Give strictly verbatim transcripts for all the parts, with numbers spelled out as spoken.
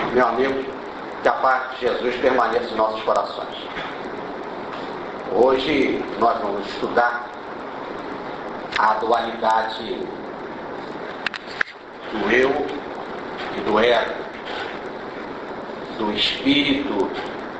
Meu amigo, que a paz de Jesus permaneça em nossos corações. Hoje nós vamos estudar a dualidade do eu e do ego, do espírito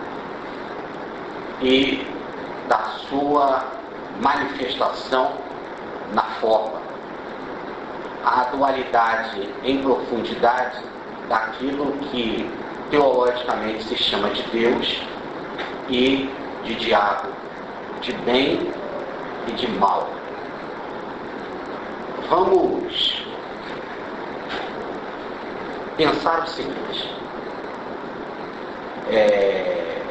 e da sua manifestação na forma. A dualidade em profundidade daquilo que teologicamente se chama de Deus e de diabo, de bem e de mal. Vamos pensar o seguinte: é,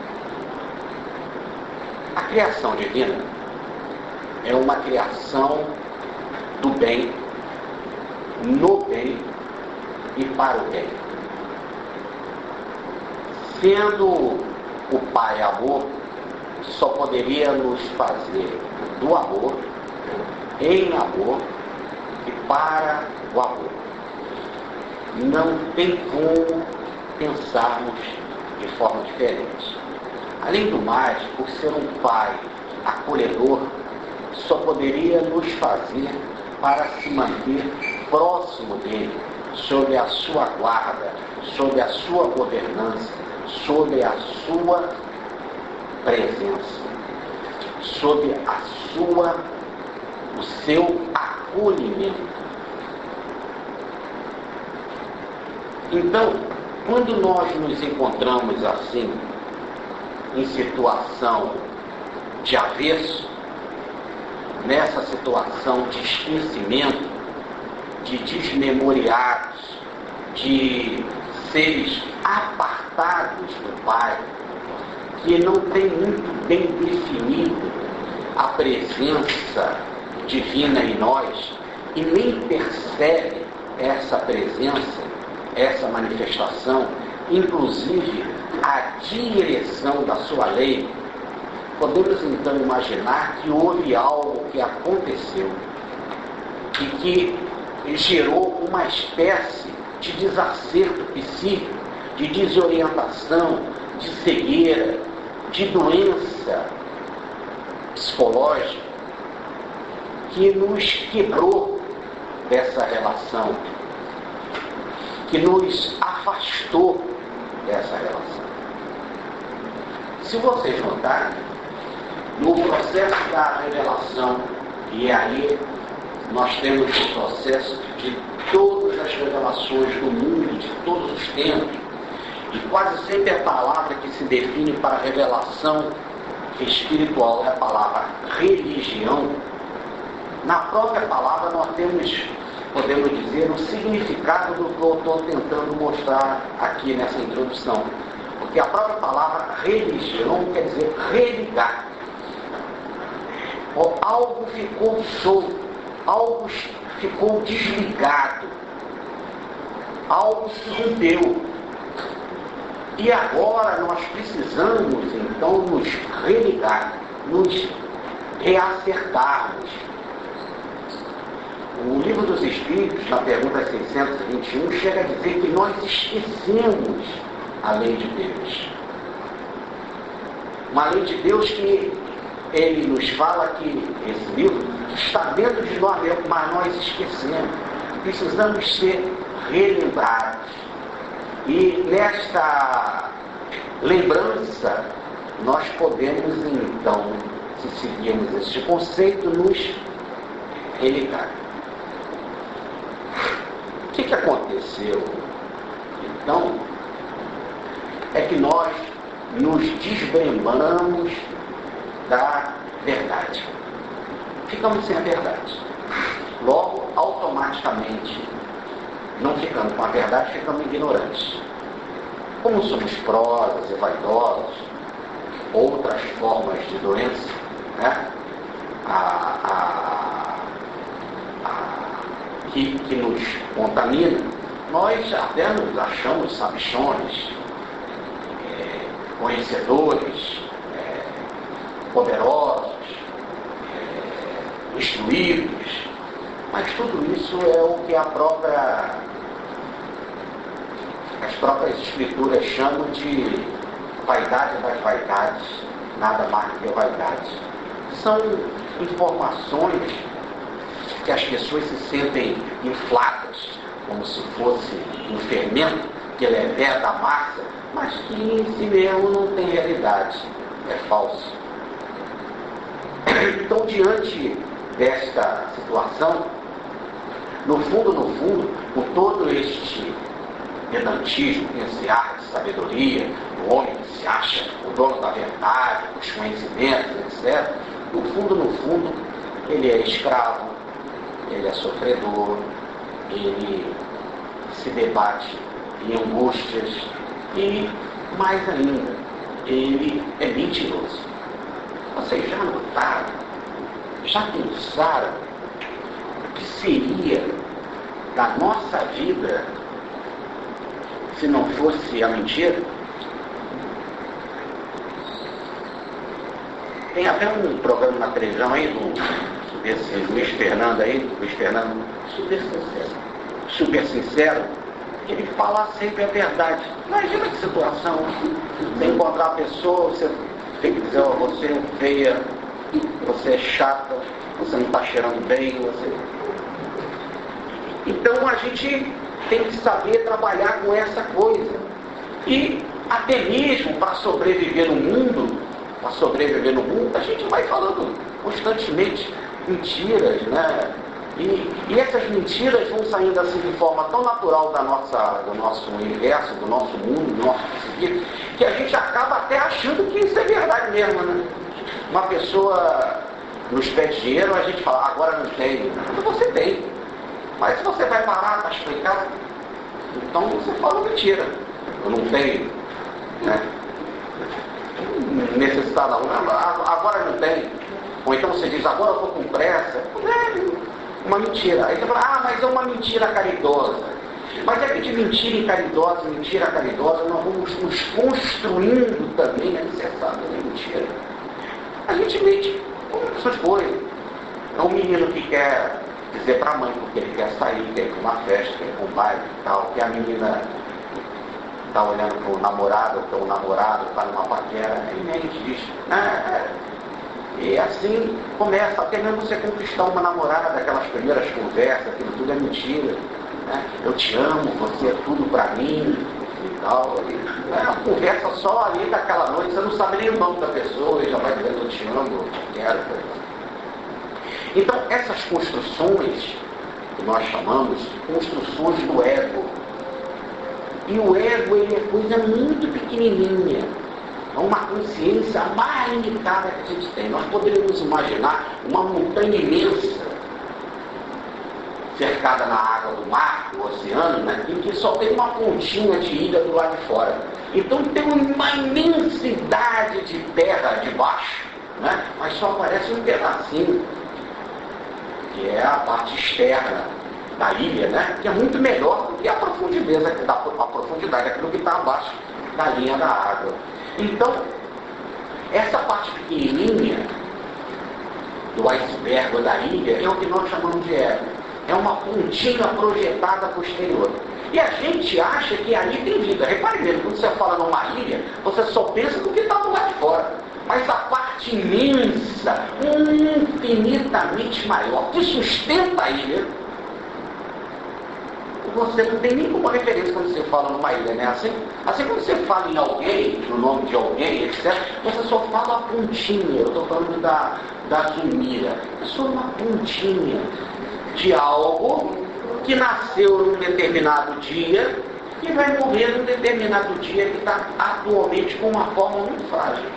a criação divina é uma criação do bem, no bem e para o bem. Sendo o Pai amor, só poderia nos fazer do amor, em amor e para o amor. Não tem como pensarmos de forma diferente. Além do mais, por ser um Pai acolhedor, só poderia nos fazer para se manter próximo dele, sob a sua guarda, sob a sua governança, sob a sua presença, sob a sua, o seu acolhimento. Então, quando nós nos encontramos assim, em situação de avesso, nessa situação de esquecimento, de desmemoriados, de seres apartados do Pai, que não tem muito bem definido a presença divina em nós e nem percebe essa presença, essa manifestação, inclusive a direção da sua lei, podemos então imaginar que houve algo que aconteceu e que gerou uma espécie de desacerto psíquico, de desorientação, de cegueira, de doença psicológica, que nos quebrou dessa relação, que nos afastou dessa relação. Se vocês notarem, no processo da revelação, e aí nós temos o processo de todas as revelações do mundo, de todos os tempos, e quase sempre a palavra que se define para a revelação espiritual é a palavra religião. Na própria palavra nós temos, podemos dizer, o significado do que eu estou tentando mostrar aqui nessa introdução. Porque a própria palavra religião quer dizer religar. Ou algo ficou solto, algo ficou desligado, algo se rompeu. E agora nós precisamos então nos religar, nos reacertarmos. O Livro dos Espíritos, na pergunta seiscentos e vinte e um, chega a dizer que nós esquecemos a lei de Deus. Uma lei de Deus que ele nos fala que esse livro está dentro de nós mesmos, mas nós esquecemos. Precisamos ser relembrados. E nesta lembrança, nós podemos então, se seguirmos este conceito, nos religar. O que, que aconteceu, então, é que nós nos desmembramos da verdade. Ficamos sem a verdade. Logo, automaticamente, não ficando com a verdade, ficamos ignorantes. Como somos prosas e vaidosos, outras formas de doença, né? a, a, a, que, que nos contamina, nós até nos achamos sabichões, é, conhecedores, é, poderosos, é, instruídos, mas tudo isso é o que a própria as próprias escrituras chamam de vaidade das vaidades, nada mais do que vaidade. São informações que as pessoas se sentem infladas, como se fosse um fermento que leveda a massa, mas que em si mesmo não tem realidade, é falso. Então, diante desta situação, no fundo, no fundo, com todo este pedantismo, esse ar de sabedoria, o homem que se acha o dono da verdade, dos conhecimentos, etcétera, no fundo, no fundo, ele é escravo, ele é sofredor, ele se debate em angústias e, mais ainda, ele é mentiroso. Vocês já notaram, já pensaram o que seria da nossa vida se não fosse a mentira? Tem até um programa na televisão aí do desse Luiz Fernando aí, Luiz Fernando, super sincero, super sincero, ele fala sempre a verdade. Imagina que situação, você encontrar a pessoa, você tem que dizer, ó, oh, você é feia, você é chata, você não está cheirando bem, você... Então a gente tem que saber trabalhar com essa coisa. E até mesmo para sobreviver no mundo, para sobreviver no mundo, a gente vai falando constantemente mentiras, né? E, e essas mentiras vão saindo assim de forma tão natural da nossa, do nosso universo, do nosso mundo, do nosso seguir, que a gente acaba até achando que isso é verdade mesmo, né? Uma pessoa nos pede dinheiro, a gente fala, agora não tem. Você tem. Mas se você vai parar para explicar, então você fala mentira. Eu não tenho. Né? Necessitado, agora não tem. Ou então você diz, agora eu estou com pressa. É uma mentira. Aí você fala, ah, mas é uma mentira caridosa. Mas é que de mentira em caridosa, mentira caridosa, nós vamos nos construindo também a necessária mentira. A gente mente com essas coisas. É um menino que quer dizer para a mãe porque ele quer sair, quer ir para uma festa, quer ir para um baile e tal, que a menina está olhando para o namorado, ou para o namorado, está numa paquera, ele mente, diz, ah, e assim começa, até mesmo você conquistar uma namorada, aquelas primeiras conversas, aquilo tudo é mentira, né? Eu te amo, você é tudo para mim e tal. E, é uma conversa só ali daquela noite, você não sabe nem o nome da pessoa, e já vai dizendo eu te amo, eu te quero. Então essas construções que nós chamamos de construções do ego, e o ego ele é coisa muito pequenininha, é uma consciência mais limitada que a gente tem. Nós poderíamos imaginar uma montanha imensa cercada na água do mar, do oceano, né, em que só tem uma pontinha de ilha do lado de fora. Então tem uma imensidade de terra debaixo, né, mas só aparece um pedacinho, que é a parte externa da ilha, né, que é muito melhor do que a profundidade, a profundidade daquilo que está abaixo da linha da água. Então, essa parte pequenininha do iceberg ou da ilha é o que nós chamamos de ego. É uma pontinha projetada posterior. E a gente acha que ali tem vida. Repare mesmo, quando você fala numa ilha, você só pensa no que está do lado de fora. Mas a parte imensa, infinitamente maior, que sustenta a ilha, você não tem nem como referência quando você fala numa ilha, né? Assim, assim quando você fala em alguém, no nome de alguém, etcétera, você só fala a pontinha. Eu estou falando da, da Zumira. É só uma pontinha de algo que nasceu num determinado dia e vai morrer num determinado dia que está atualmente com uma forma muito frágil.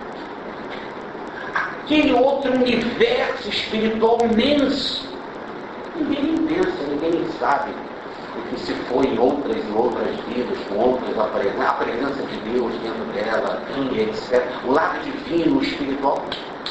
Aquele outro universo espiritual imenso, ninguém pensa, ninguém sabe o que se foi em outras e outras vidas, com outras aparências, a presença de Deus dentro dela, hum. e etcétera. O lado divino, o espiritual,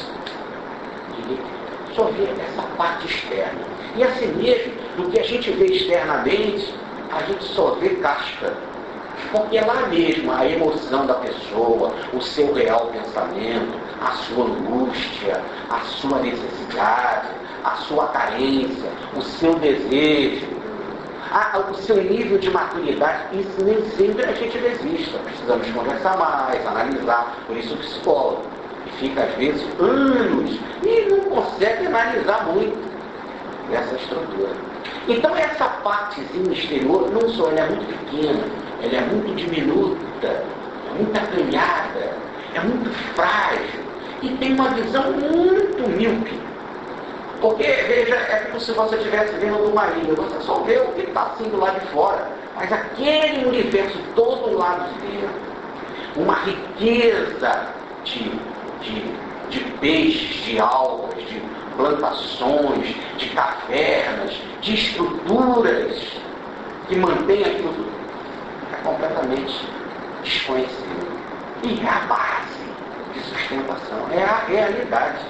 só vê essa parte externa. E assim mesmo, do que a gente vê externamente, a gente só vê casca. Porque é lá mesmo a emoção da pessoa, o seu real pensamento, a sua angústia, a sua necessidade, a sua carência, o seu desejo, a, o seu nível de maturidade. Isso nem sempre a gente resiste. Precisamos conversar mais, analisar. Por isso o psicólogo, que fica às vezes anos e não consegue analisar muito essa estrutura. Então essa partezinha exterior, não só ela é muito pequena, ela é muito diminuta, é muito acanhada, é muito frágil e tem uma visão muito míope. Porque, veja, é como se você estivesse vendo uma ilha, você só vê o que está assim do lado de fora, mas aquele universo todo lá de dentro, uma riqueza de, de, de peixes, de algas, de plantações, de cavernas, de estruturas que mantêm aquilo tudo, é completamente desconhecido. E é a base de sustentação, é a realidade.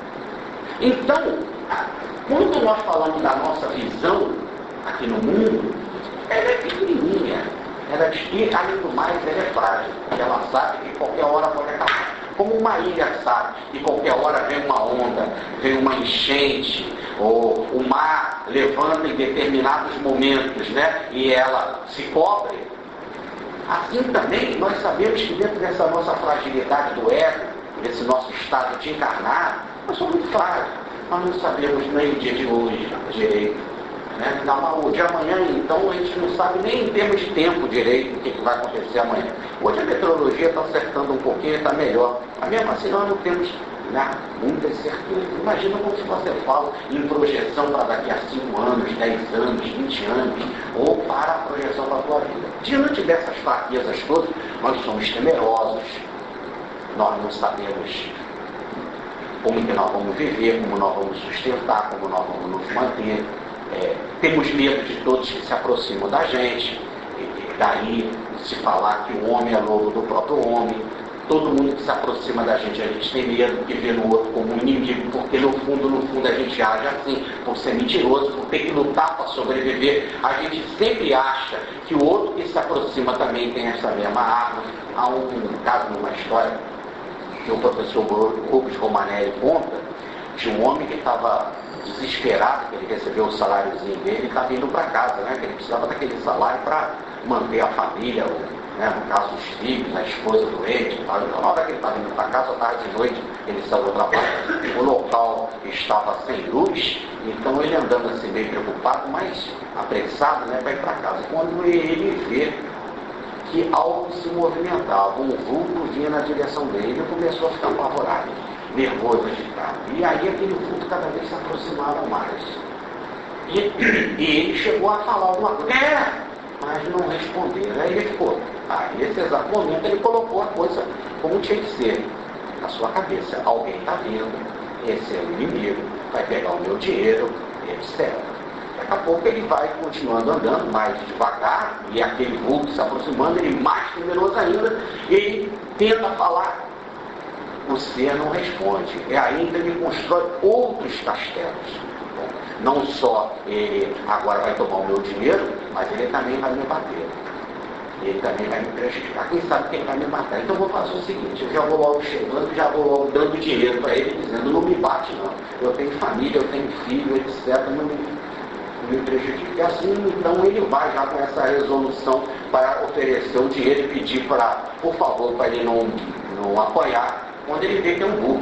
Então, quando nós falamos da nossa visão aqui no mundo, ela é pequenininha, ela é, e, além do mais, ela é frágil, ela sabe que qualquer hora pode acabar. Como uma ilha sabe que qualquer hora vem uma onda, vem uma enchente, ou o mar levanta em determinados momentos, né, e ela se cobre. Assim também nós sabemos que dentro dessa nossa fragilidade do ego, desse nosso estado de encarnar, nós somos muito frágeis. Nós não sabemos nem o dia de hoje direito. Né? O de amanhã, então, a gente não sabe nem em termos de tempo direito o que, que vai acontecer amanhã. Hoje a meteorologia está acertando um pouquinho, está melhor. Mas mesmo assim nós não temos, né, muitas certezas. Imagina como se você fala em projeção para daqui a cinco anos, dez anos, vinte anos, ou para a projeção para a tua vida. Diante dessas fraquezas todas, nós somos temerosos, nós não sabemos como que nós vamos viver, como nós vamos sustentar, como nós vamos nos manter. É, temos medo de todos que se aproximam da gente. E daí se falar que o homem é lobo do próprio homem. Todo mundo que se aproxima da gente, a gente tem medo de ver no outro como um inimigo, porque no fundo, no fundo a gente age assim, por ser mentiroso, por ter que lutar para sobreviver. A gente sempre acha que o outro que se aproxima também tem essa mesma arma. Há um caso numa história que o professor Rubens Romanelli conta de um homem que estava desesperado, que ele recebeu o saláriozinho dele e estava indo para casa, né? Que ele precisava daquele salário para manter a família, né? No caso os filhos, a esposa doente. Então, na hora que ele estava indo para casa, tarde de noite, ele saiu do trabalho, o local estava sem luz, então ele andando assim meio preocupado, mas apressado, né, para ir para casa. Quando ele vê que algo se movimentava, um vulto vinha na direção dele, ele começou a ficar apavorado, nervoso, agitado. E aí aquele vulto cada vez se aproximava mais. E, e ele chegou a falar alguma coisa, é, mas não respondeu. Aí ele ficou. Aí nesse exato momento ele colocou a coisa como tinha que ser na sua cabeça. Alguém está vindo, esse é o inimigo, vai pegar o meu dinheiro, etcétera. Daqui a pouco ele vai continuando andando mais devagar, e aquele vulto se aproximando, ele mais temeroso ainda, ele tenta falar, o ser não responde. E ainda ele constrói outros castelos. Não só ele agora vai tomar o meu dinheiro, mas ele também vai me bater. Ele também vai me prejudicar. Quem sabe quem vai me matar? Então eu vou fazer o seguinte, eu já vou logo chegando, já vou logo dando dinheiro para ele, dizendo, não me bate não. Eu tenho família, eu tenho filho, etcétera. Não me me prejudique. Assim, então ele vai já com essa resolução para oferecer o dinheiro e pedir para, por favor, para ele não, não apanhar, quando ele vê que é um burro.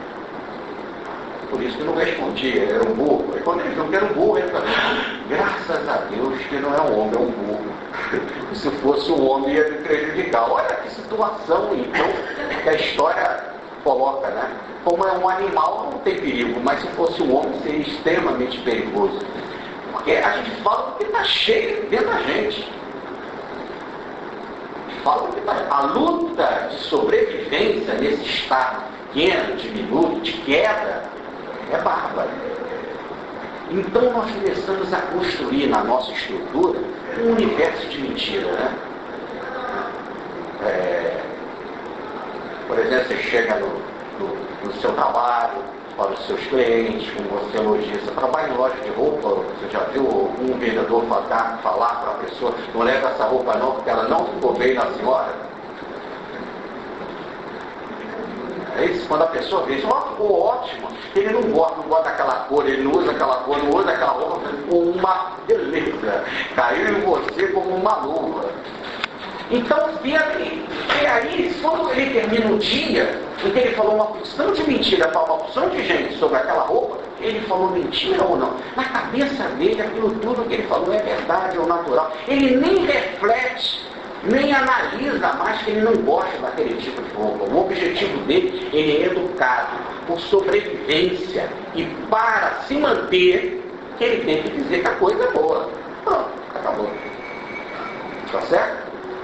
Por isso que não respondia, era um burro. E quando ele viu que era um burro, ele falou, graças a Deus que não é um homem, é um burro. Se fosse um homem ia me prejudicar. Olha que situação, então, que a história coloca, né? Como é um animal, não tem perigo, mas se fosse um homem, seria extremamente perigoso. Porque a gente fala porque está cheio dentro da gente. Fala porque tá... A luta de sobrevivência nesse estado pequeno, diminuto, de queda, é bárbara. Então nós começamos a construir na nossa estrutura um universo de mentira, né? É... Por exemplo, você chega no, no, no seu trabalho, para os seus clientes, como você elogia, você trabalha em loja de roupa, você já viu um vendedor falar, falar para a pessoa, não leva essa roupa não, porque ela não ficou bem na senhora? É isso, quando a pessoa vê, isso ficou ótimo, ele não gosta, não gosta daquela cor, ele não usa aquela cor, não usa aquela roupa, ficou uma beleza. caiu em você como uma luva. Então, e aí, quando ele termina o dia, em que ele falou uma porção de mentira para uma porção de gente sobre aquela roupa, ele falou mentira ou não? Na cabeça dele, aquilo tudo que ele falou é verdade ou natural. Ele nem reflete, nem analisa mais que ele não gosta daquele tipo de roupa. O objetivo dele, ele é educado por sobrevivência e para se manter, ele tem que dizer que a coisa é boa. Pronto, acabou. Tá certo?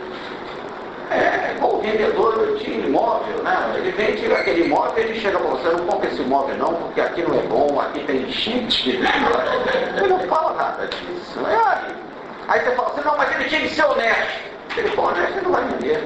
É igual o vendedor de imóvel, né? Ele vende aquele imóvel e ele chega para você, não compra esse imóvel não, porque aqui não é bom, aqui tem cheat. Ele não fala nada disso. É aí. Aí você fala assim, não, mas ele tinha que ser honesto. Se ele for honesto, ele não vai vender.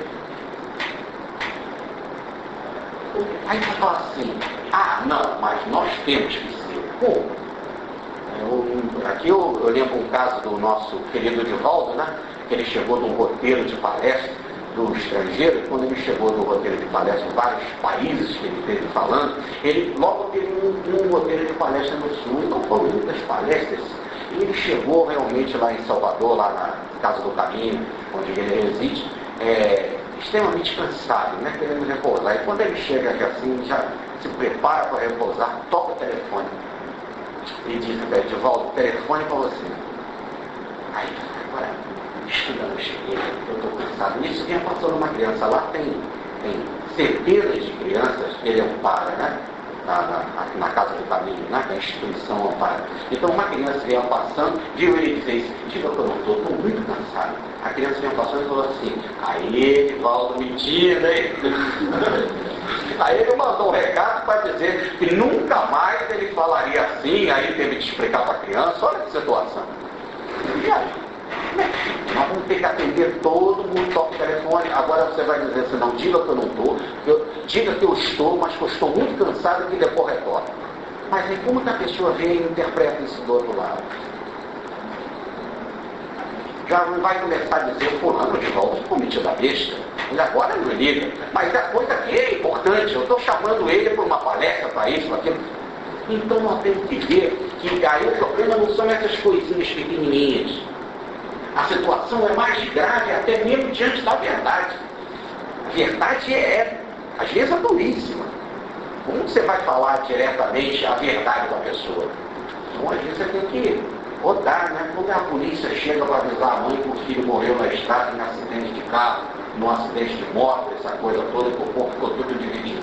Aí você fala assim, ah, não, mas nós temos que ser. Pô, eu, aqui eu, eu lembro um caso do nosso querido Divaldo, né? Que ele chegou num roteiro de palestra do estrangeiro, e quando ele chegou no roteiro de palestra em vários países que ele esteve falando, ele logo teve um, um roteiro de palestra no Sul, então foram muitas palestras, e ele chegou realmente lá em Salvador, lá na Casa do Caminho, onde ele reside, é, extremamente cansado, né, querendo repousar. E quando ele chega aqui assim, já se prepara para repousar, toca o telefone e diz, Divaldo, telefone para você. Aí, agora, estudando, cheguei, eu estou cansado. Nisso vinha passando uma criança, lá tem, tem centenas de crianças que ele ampara, né? Na, na, na Casa do Caminho, né? Que a instituição ampara. Então uma criança vinha passando, viu ele e fez, diga que eu não estou, estou muito cansado. A criança vinha passando e falou assim, aí, Divaldo, mentira, hein? Aí ele mandou um recado para dizer que nunca mais ele falaria assim, aí teve que explicar para a criança, olha que situação. E aí? Nós vamos ter que atender todo mundo, toca o telefone. Agora você vai dizer assim, não, diga que eu não estou, diga que eu estou, mas que eu estou muito cansado e que depois retorno. Mas aí como que a pessoa vê e interpreta isso do outro lado? Já não vai começar a dizer, fulano de volta, cometido a besta. Ele agora não liga. Mas a coisa que é importante, eu estou chamando ele para uma palestra, para isso, para aquilo. Então nós temos que ver que aí o problema não são essas coisinhas pequenininhas. A situação é mais grave até mesmo diante da verdade. A verdade é, às vezes, é duríssima. Como você vai falar diretamente a verdade da pessoa? Então, às vezes, você tem que rodar, né? Quando a polícia chega para avisar a mãe que o filho morreu na estrada em acidente de carro, num acidente de moto, essa coisa toda, que o corpo ficou tudo dividido.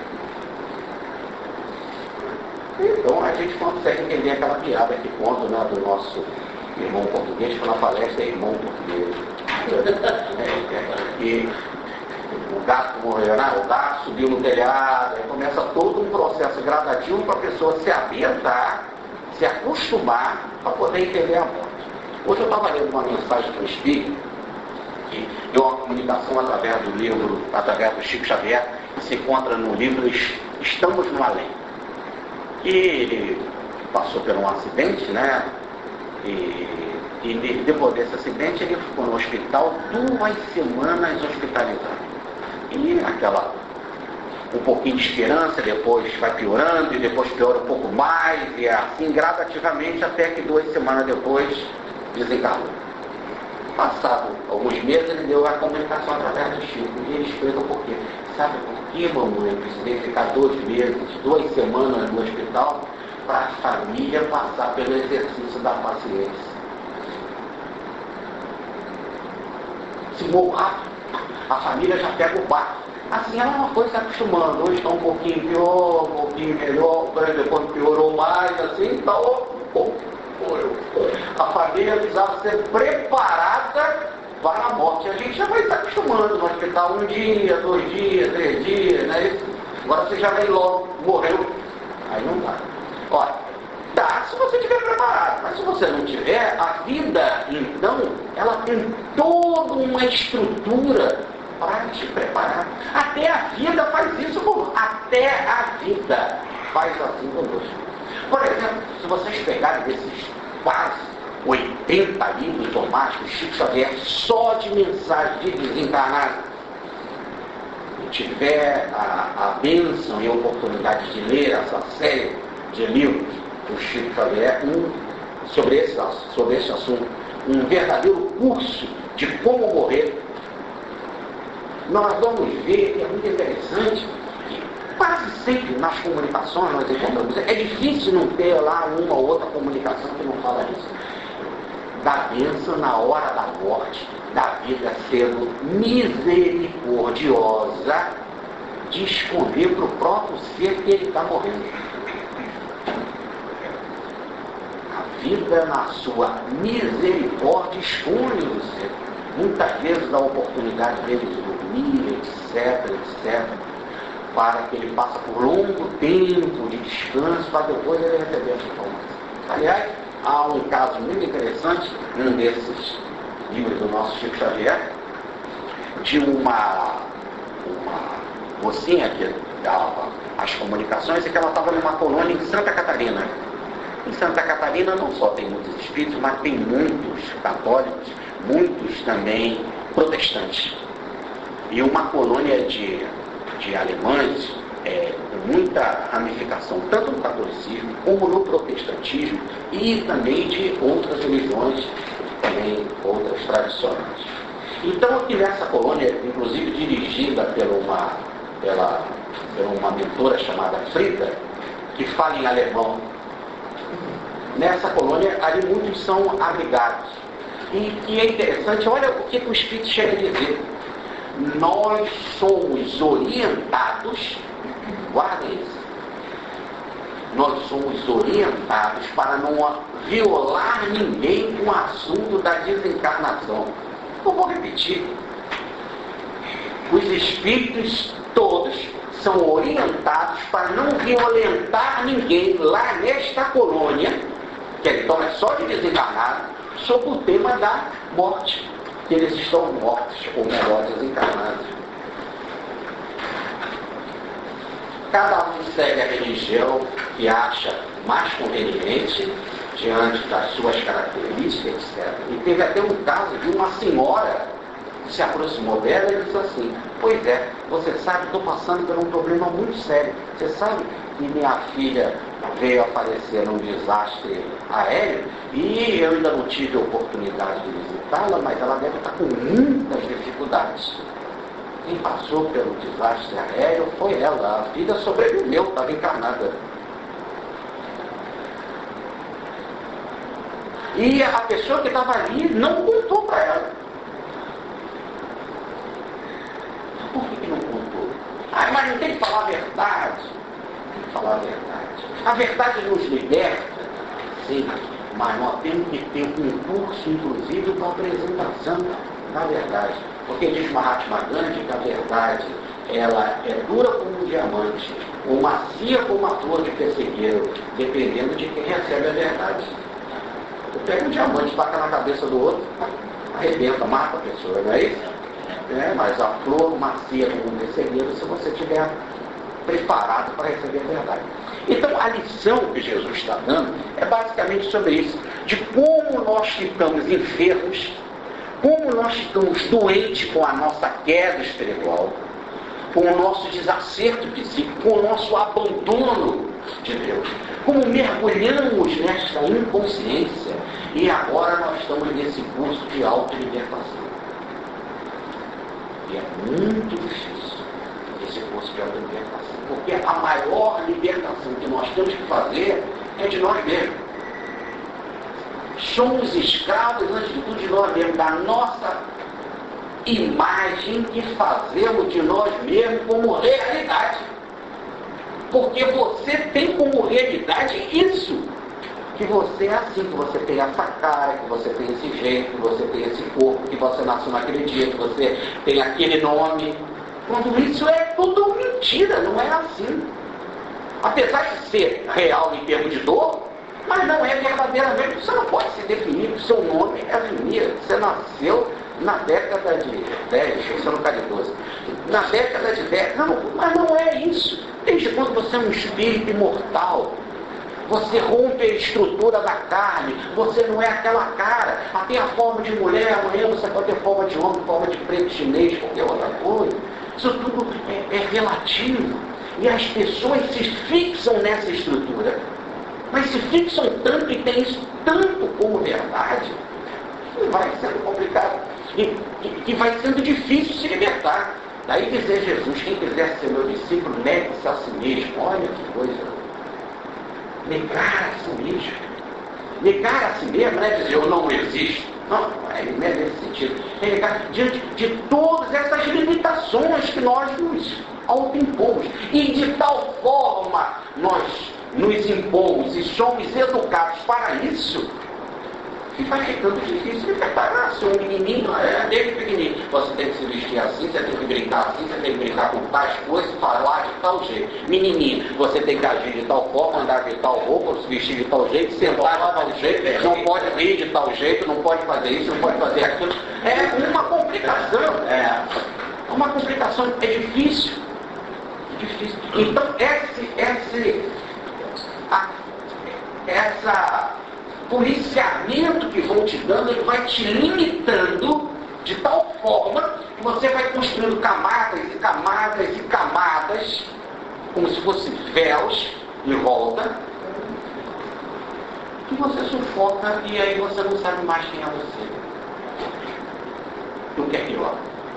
Então, a gente consegue entender aquela piada que conta, né, do nosso irmão português, quando a palestra é irmão português. É, é, e o gato morreu, né? O gato subiu no telhado, aí começa todo um processo gradativo para a pessoa se ambientar, se acostumar para poder entender a morte. Hoje eu estava lendo uma mensagem do Espírito, que deu uma comunicação através do livro, através do Chico Xavier, que se encontra no livro Estamos no Além. E ele passou por um acidente, né? E, e depois desse acidente ele ficou no hospital duas semanas hospitalizado. E aquela, um pouquinho de esperança, depois vai piorando, e depois piora um pouco mais, e é assim gradativamente até que duas semanas depois desencarnou. Passado alguns meses ele deu a comunicação através do Chico, e ele explica por quê. Sabe por que, mamãe, eu precisei ficar dois meses, duas semanas no hospital? Para a família passar pelo exercício da paciência. Se morrar, a família já pega o barco. Assim ela é uma coisa se acostumando. Hoje está um pouquinho pior, um pouquinho melhor, depois piorou mais, assim, então a família precisava ser preparada para a morte. A gente já vai se acostumando no hospital um dia, dois dias, três dias, né? Agora você já vem logo, morreu. Aí não dá. Olha, dá se você estiver preparado, mas se você não tiver, a vida, então, ela tem toda uma estrutura para te preparar. Até a vida faz isso conosco. Até a vida faz assim conosco. Por exemplo, se vocês pegarem desses quase oitenta livros ou mais do Chico Xavier, só de mensagem de desencarnado, e tiver a, a bênção e a oportunidade de ler essa série de livros do Chico Xavier um, sobre, esse, sobre esse assunto, um verdadeiro curso de como morrer. Nós vamos ver que é muito interessante que quase sempre nas comunicações nós encontramos, é difícil não ter lá uma ou outra comunicação que não fala isso, da bênção na hora da morte, da vida sendo misericordiosa de esconder para o próprio ser que ele está morrendo. A vida na sua misericórdia esconde o ser. Muitas vezes dá a oportunidade dele de dormir, etc, etcétera, para que ele passe por longo tempo de descanso, para depois ele receber a informação. Aliás, há um caso muito interessante, um desses livros do nosso Chico Xavier, de uma, uma mocinha que dava as comunicações, e que ela estava numa colônia em Santa Catarina. Em Santa Catarina não só tem muitos espíritos, mas tem muitos católicos, muitos também protestantes. E uma colônia de, de alemães é, com muita ramificação, tanto no catolicismo como no protestantismo, e também de outras religiões, também outras tradicionais. Então, aqui nessa colônia, inclusive dirigida por uma, pela, por uma mentora chamada Frida, que fala em alemão, nessa colônia, ali muitos são abrigados. E, e é interessante, olha o que, que o Espírito chega a dizer. Nós somos orientados, guardem isso, nós somos orientados para não violar ninguém com o assunto da desencarnação. Eu vou repetir. Os espíritos todos são orientados para não violentar ninguém lá nesta colônia, que então é só de desencarnado, sobre o tema da morte, que eles estão mortos, ou melhor, desencarnados. Cada um segue a religião que acha mais conveniente diante das suas características, etcétera. E teve até um caso de uma senhora que se aproximou dela e disse assim: pois é, você sabe, estou passando por um problema muito sério. Você sabe que minha filha veio a falecer num desastre aéreo e eu ainda não tive a oportunidade de visitá-la, mas ela deve estar com muitas dificuldades. Quem passou pelo desastre aéreo foi ela. A filha sobreviveu, estava encarnada. E a pessoa que estava ali não contou para ela. Por que, que não contou? Ah, mas não tem que falar a verdade. Tem que falar a verdade. A verdade nos liberta, sim, mas nós temos que ter um curso, inclusive, para apresentação da verdade. Porque diz Mahatma Gandhi que a verdade, ela é dura como um diamante, ou macia como uma flor de pessegueiro, dependendo de quem recebe a verdade. Você pega um diamante, taca na cabeça do outro, arrebenta, mata a pessoa, não é isso? É, mas a flor macia como um pessegueiro, se você estiver preparado para receber a verdade. Então, a lição que Jesus está dando é basicamente sobre isso, de como nós ficamos enfermos, como nós ficamos doentes com a nossa queda espiritual, com o nosso desacerto psíquico, com o nosso abandono de Deus, como mergulhamos nesta inconsciência e agora nós estamos nesse curso de autolibertação. E é muito difícil esse curso de autolibertação, porque a maior libertação que nós temos que fazer é de nós mesmos. Somos escravos, antes de tudo, de nós mesmos, da nossa imagem que fazemos de nós mesmos como realidade. Porque você tem como realidade isso, que você é assim, que você tem essa cara, que você tem esse jeito, que você tem esse corpo, que você nasceu naquele dia, que você tem aquele nome. Quando isso é tudo mentira, não é assim. Apesar de ser real em termos de dor, mas não é verdadeiramente. Você não pode se definir, o seu nome é Vimira. Você nasceu na década de dez, você não cai doze. Na década de dez, não, mas não é isso. Desde quando você é um espírito imortal, você rompe a estrutura da carne, você não é aquela cara. Até a forma de mulher, amanhã você pode ter forma de homem, forma de preto chinês, qualquer outra coisa. Isso tudo é, é relativo. E as pessoas se fixam nessa estrutura. Mas se fixam tanto e têm isso tanto como verdade, E vai sendo complicado. E, e, e vai sendo difícil se libertar. Daí dizer Jesus, quem quiser ser meu discípulo, negue-se a si mesmo. Olha que coisa. Negar a si mesmo. Negar a si mesmo não é dizer eu não existo. Não, não é nesse sentido. É negar diante de todas essas limitações que nós nos autoimpomos. E de tal forma nós nos impomos e somos educados para isso, que vai ficando difícil libertar. Ah, se um menininho, é, desde pequenininho, você tem que se vestir assim, você tem que brincar assim, você tem que brincar com tais coisas, falar de tal jeito. Menininho, você tem que agir de tal forma, andar de tal roupa, se vestir de tal jeito, sentar de tal jeito, não pode rir de tal jeito, não pode fazer isso, não pode fazer aquilo. É uma complicação. É uma complicação, é difícil. É difícil. Então, esse, esse, a, essa policiamento que vão te dando, ele vai te limitando de tal forma que você vai construindo camadas e camadas e camadas, como se fossem véus em volta, que você sufoca e aí você não sabe mais quem é você. E o que é pior?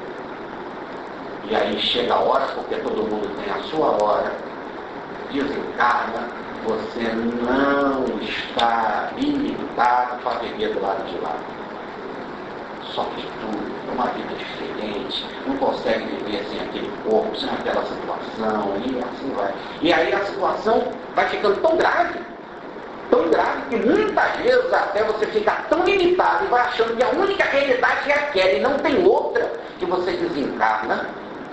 E aí chega a hora, porque todo mundo tem a sua hora, desencarna, você não está habilitado para viver do lado de lá. Sofre tudo, é uma vida diferente, não consegue viver sem aquele corpo, sem aquela situação, e assim vai. E aí a situação vai ficando tão grave, tão grave, que muitas vezes até você fica tão limitado e vai achando que a única realidade é aquela e não tem outra, que você desencarna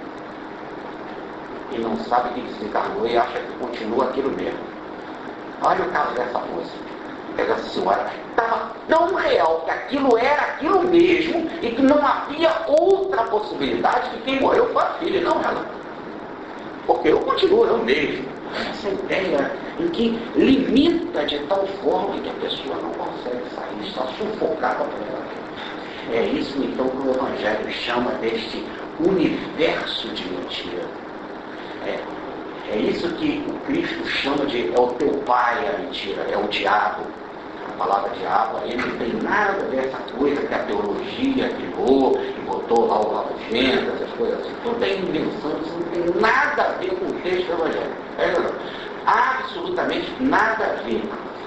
e não sabe que desencarnou e acha que continua aquilo mesmo. Olha o caso dessa moça. Essa senhora estava tão real que aquilo era aquilo mesmo e que não havia outra possibilidade que quem morreu foi a filha, não ela. Porque eu continuo eu mesmo. Essa ideia em que limita de tal forma que a pessoa não consegue sair, está sufocada por ela. É isso então que o Evangelho chama deste universo de mentira. É. É isso que o Cristo chama de é o teu pai, a mentira, é o diabo. A palavra diabo aí não tem nada dessa coisa que a teologia criou e botou lá o lavagento, essas coisas assim. Tudo é invenção, isso não tem nada a ver com o texto evangélico. É verdade. Absolutamente nada a ver.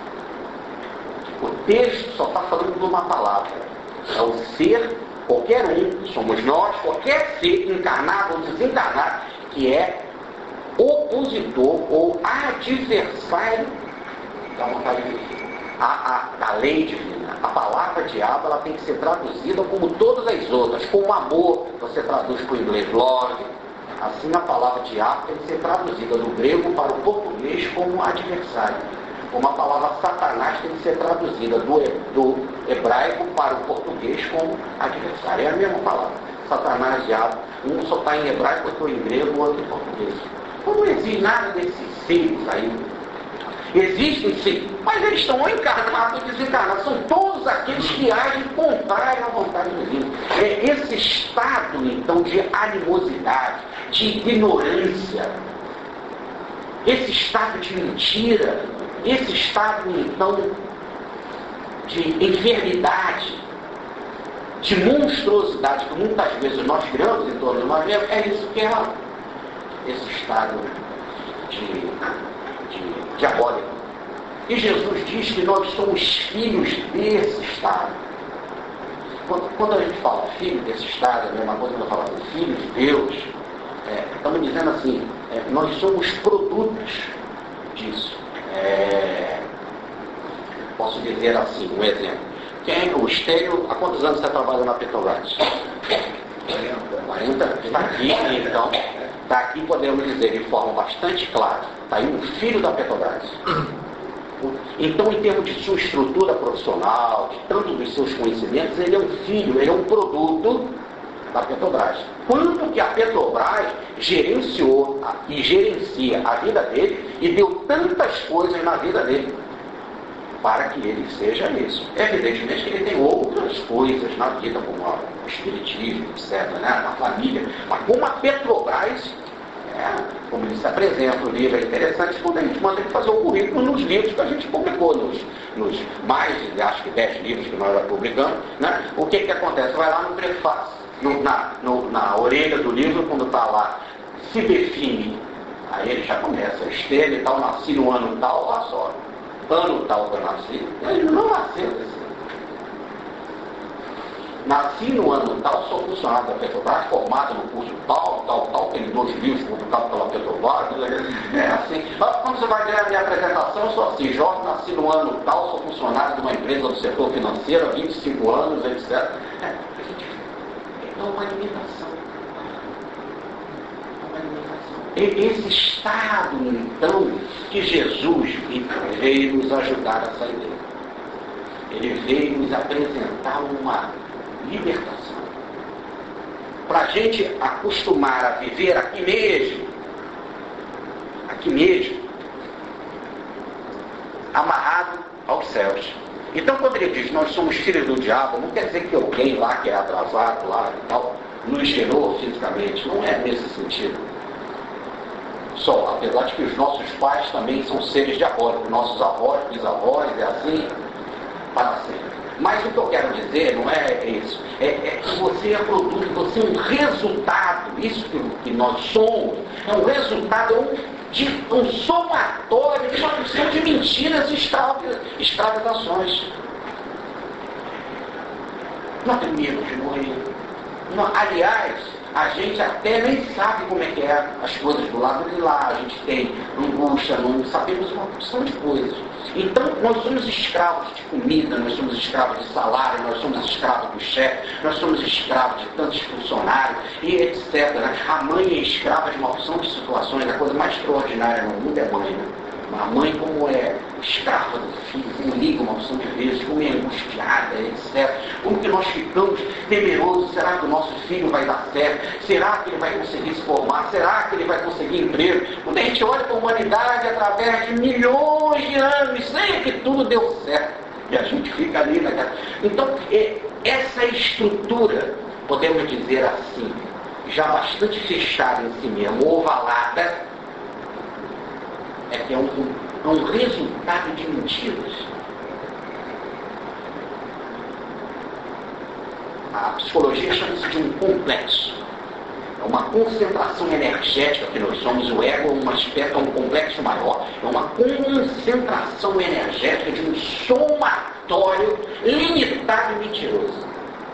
O texto só está falando de uma palavra. É o ser, qualquer um, somos nós, qualquer ser encarnado ou desencarnado, que é opositor ou adversário da vontade de Deus, a, a, da lei divina. A palavra diabo ela tem que ser traduzida como todas as outras, como amor, você traduz para o inglês love, assim a palavra diabo tem que ser traduzida do grego para o português como adversário, como a palavra satanás tem que ser traduzida do, do hebraico para o português como adversário. É a mesma palavra, satanás, diabo, um só está em hebraico, outro em grego, outro em português. Não existe nada desses seres aí. Existem sim, mas eles estão encarnados ou desencarnados. São todos aqueles que agem contrário à vontade divina. É esse estado, então, de animosidade, de ignorância, esse estado de mentira, esse estado, então, de enfermidade, de monstruosidade, que muitas vezes nós criamos em torno de nós mesmos, é isso que é esse estado de, de diabólico. E Jesus diz que nós somos filhos desse estado. Quando, quando a gente fala filho desse estado, é a mesma coisa que eu falo assim, filho de Deus, é, estamos dizendo assim, é, nós somos produtos disso. É, posso dizer assim, um exemplo. Quem, o Estênio, há quantos anos você trabalha na Petrobras? quarenta anos. Está aqui, então, está aqui, podemos dizer de forma bastante clara, está aí um filho da Petrobras. Então, em termos de sua estrutura profissional, de tanto dos seus conhecimentos, ele é um filho, ele é um produto da Petrobras. Quanto que a Petrobras gerenciou e gerencia a vida dele e deu tantas coisas na vida dele para que ele seja isso. Evidentemente que ele tem outras coisas na vida, como o espiritismo, etcétera, né? A família. Mas como a Petrobras, É, como ele se apresenta, o livro é interessante quando a gente manda ele fazer o currículo nos livros que a gente publicou, nos, nos mais, acho que dez livros que nós já publicamos, né? O que que acontece? Vai lá no prefácio, no, na, no, na orelha do livro, quando está lá, se define, aí ele já começa, Estela e tal, nasci no ano tal, olha só, ano tal que eu nasci, ele não nasceu desse. Nasci no ano tal, sou funcionário da Petrobras, formado no curso tal, tal, tal, tenho dois livros publicados pela Petrobras, é assim. Mas quando você vai ver a minha apresentação, eu sou assim, Jorge, nasci no ano tal, sou funcionário de uma empresa do setor financeiro há vinte e cinco anos, etcétera. É, é uma limitação. É uma limitação. E esse estado, então, que Jesus veio nos ajudar a sair dele. Ele veio nos apresentar uma libertação. Para a gente acostumar a viver aqui mesmo, aqui mesmo, amarrado aos céus. Então, quando ele diz, nós somos filhos do diabo, não quer dizer que alguém lá que é atrasado lá e tal, nos gerou fisicamente. Não é nesse sentido. Só, apesar de que os nossos pais também são seres diabólicos, nossos avós, bisavós, é assim, para sempre. Mas o que eu quero dizer não é isso. É, é que você é produto, você é um resultado. Isso que, que nós somos é um resultado, é um, de, um somatório de uma porção de mentiras e extravagações. Não tem medo de morrer. Não, aliás, a gente até nem sabe como é que é as coisas do lado de lá. A gente tem angústia, não sabemos uma porção de coisas. Então, nós somos escravos de comida, nós somos escravos de salário, nós somos escravos do chefe, nós somos escravos de tantos funcionários, e etcétera. A mãe é escrava de uma porção de situações. A coisa mais extraordinária no mundo é a mãe, né? A mãe, como é escrava do filho, como liga uma opção de vezes, como é angustiada, etcétera. Como que nós ficamos temerosos? Será que o nosso filho vai dar certo? Será que ele vai conseguir se formar? Será que ele vai conseguir emprego? Quando a gente olha para a humanidade através de milhões de anos, sem que tudo deu certo. E a gente fica ali naquela... Então, essa estrutura, podemos dizer assim, já bastante fechada em si mesmo, ovalada, é que é um, é um resultado de mentiras. A psicologia chama isso de um complexo. É uma concentração energética que nós somos, o ego é uma espécie, é um complexo maior. É uma concentração energética de um somatório limitado e mentiroso.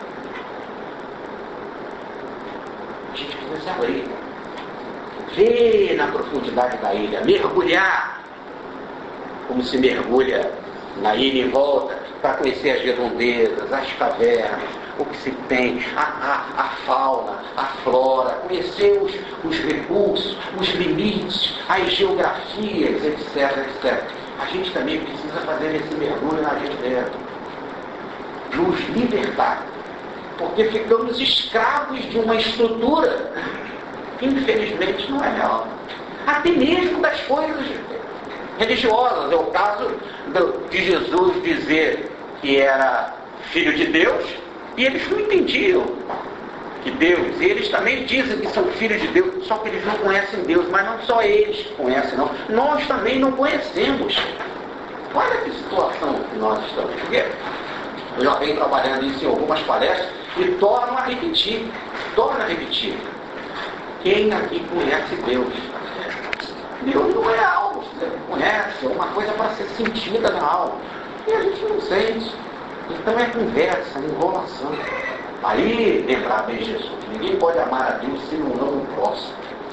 A gente precisa se abrir. Ver na profundidade da ilha, mergulhar, como se mergulha na ilha em volta, para conhecer as redondezas, as cavernas, o que se tem, a, a, a fauna, a flora, conhecer os, os recursos, os limites, as geografias, etc, etcétera. A gente também precisa fazer esse mergulho na gente dentro, nos libertar, porque ficamos escravos de uma estrutura que infelizmente não é real. Até mesmo das coisas religiosas. É o caso de Jesus dizer que era filho de Deus, e eles não entendiam que Deus, e eles também dizem que são filhos de Deus, só que eles não conhecem Deus, mas não só eles conhecem, não. Nós também não conhecemos. Olha que situação que nós estamos. Porque eu já venho trabalhando isso em algumas palestras e torno a repetir, torno a repetir. Quem aqui conhece Deus? Deus não é algo que você conhece, é uma coisa para ser sentida na alma. E a gente não sente. Então é conversa, enrolação. Aí, lembrar bem Jesus, ninguém pode amar a Deus se não ama o próximo.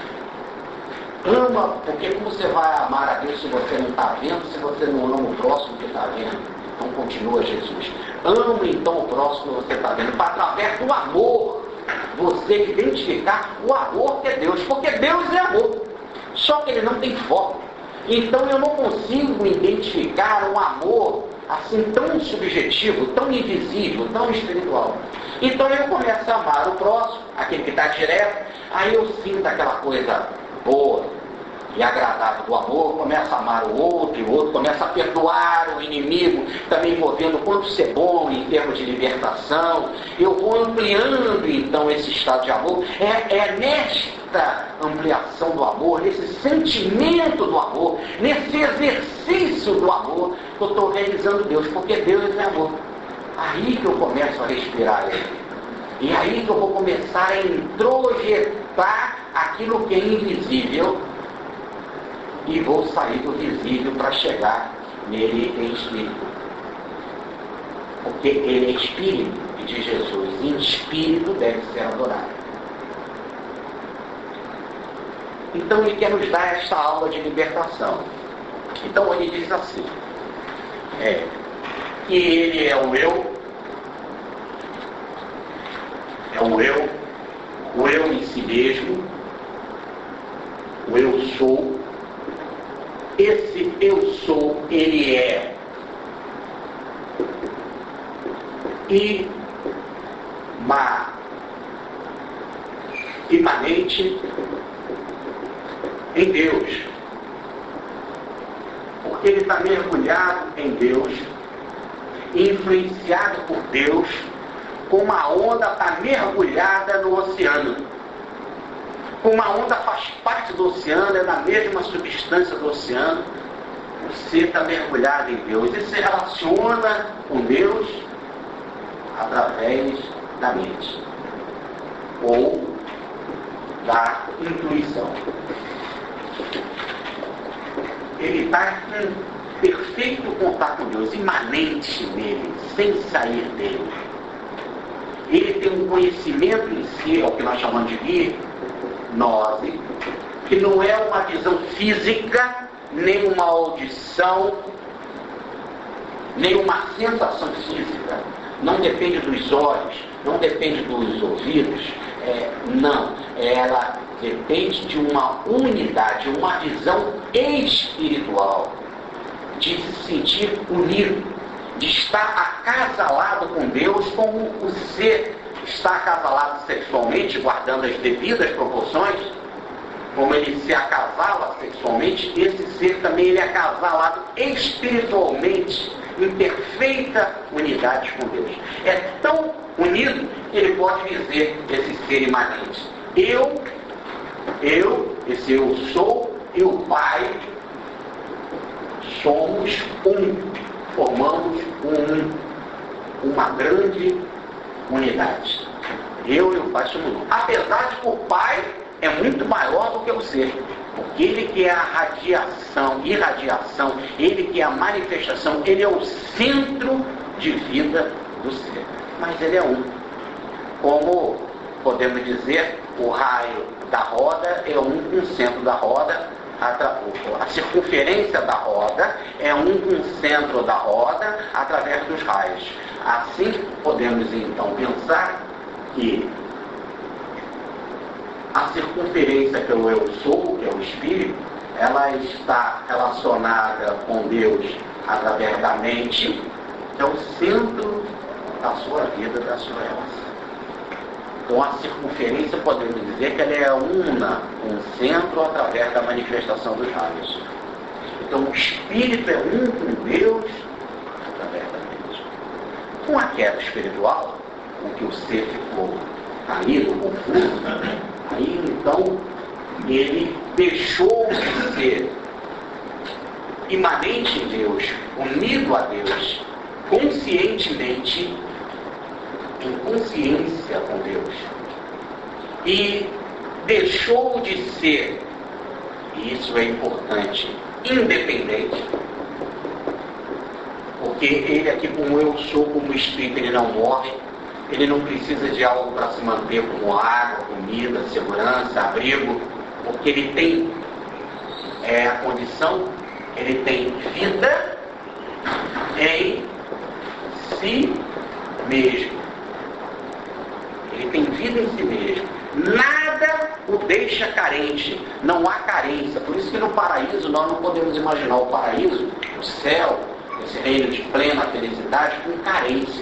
Ama, porque como você vai amar a Deus se você não está vendo, se você não ama o próximo que está vendo? Então continua Jesus. Ama então o próximo que você está vendo, para através do amor você identificar o amor que é Deus, porque Deus é amor, só que ele não tem forma. Então eu não consigo identificar um amor assim tão subjetivo, tão invisível, tão espiritual. Então eu começo a amar o próximo, aquele que está direto, aí eu sinto aquela coisa boa, e agradável do amor, começa a amar o outro, e o outro começa a perdoar o inimigo, também vou vendo quanto isso é bom em termos de libertação. Eu vou ampliando então esse estado de amor. É, é nesta ampliação do amor, nesse sentimento do amor, nesse exercício do amor, que eu estou realizando Deus, porque Deus é amor. Aí que eu começo a respirar Ele. E aí que eu vou começar a introjetar aquilo que é invisível e vou sair do visível para chegar nele em espírito. Porque ele é espírito de Jesus e em espírito deve ser adorado. Então ele quer nos dar esta aula de libertação. Então ele diz assim, é, que ele é o eu, é o eu, o eu em si mesmo, o eu sou. Esse eu sou, ele é ima, imanente em Deus, porque ele está mergulhado em Deus, influenciado por Deus, como a onda está mergulhada no oceano. Como a onda faz parte do oceano, é da mesma substância do oceano, você está mergulhado em Deus e se relaciona com Deus através da mente ou da intuição. Ele está em perfeito contato com Deus, imanente nele, sem sair dele. Ele tem um conhecimento em si, é o que nós chamamos de gnose, que não é uma visão física, nem uma audição, nem uma sensação física. Não depende dos olhos, não depende dos ouvidos, é, não. Ela depende de uma unidade, uma visão espiritual, de se sentir unido, de estar acasalado com Deus, como o ser está acasalado sexualmente, guardando as devidas proporções, como ele se acasala sexualmente, esse ser também ele é acasalado espiritualmente, em perfeita unidade com Deus. É tão unido que ele pode dizer, esse ser imanente, eu, eu, esse eu sou, e o Pai, somos um, formamos um, uma grande unidade. Eu e o Pai somos um. Apesar de que o Pai é muito maior do que o ser, porque ele que é a radiação, irradiação, ele que é a manifestação, ele é o centro de vida do ser. Mas ele é um. Como podemos dizer, o raio da roda é um com o centro da roda, a, a circunferência da roda é um com o centro da roda através dos raios. Assim podemos então pensar que a circunferência que o eu sou, que é o Espírito, ela está relacionada com Deus através da mente, que é o centro da sua vida, da sua relação. Então a circunferência podemos dizer que ela é una com o centro através da manifestação dos raios. Então o Espírito é um com Deus através da mente. Com a queda espiritual, com que o ser ficou caído, confuso, aí então ele deixou de ser imanente em Deus, unido a Deus, conscientemente, em consciência com Deus, e deixou de ser, e isso é importante, independente, porque ele aqui, como eu sou, como espírito, ele não morre, ele não precisa de algo para se manter, como água, comida, segurança, abrigo, porque ele tem é, a condição, ele tem vida em si mesmo. Ele tem vida em si mesmo. Nada o deixa carente. Não há carência. Por isso que no paraíso nós não podemos imaginar o paraíso, o céu, esse reino de plena felicidade, com carência.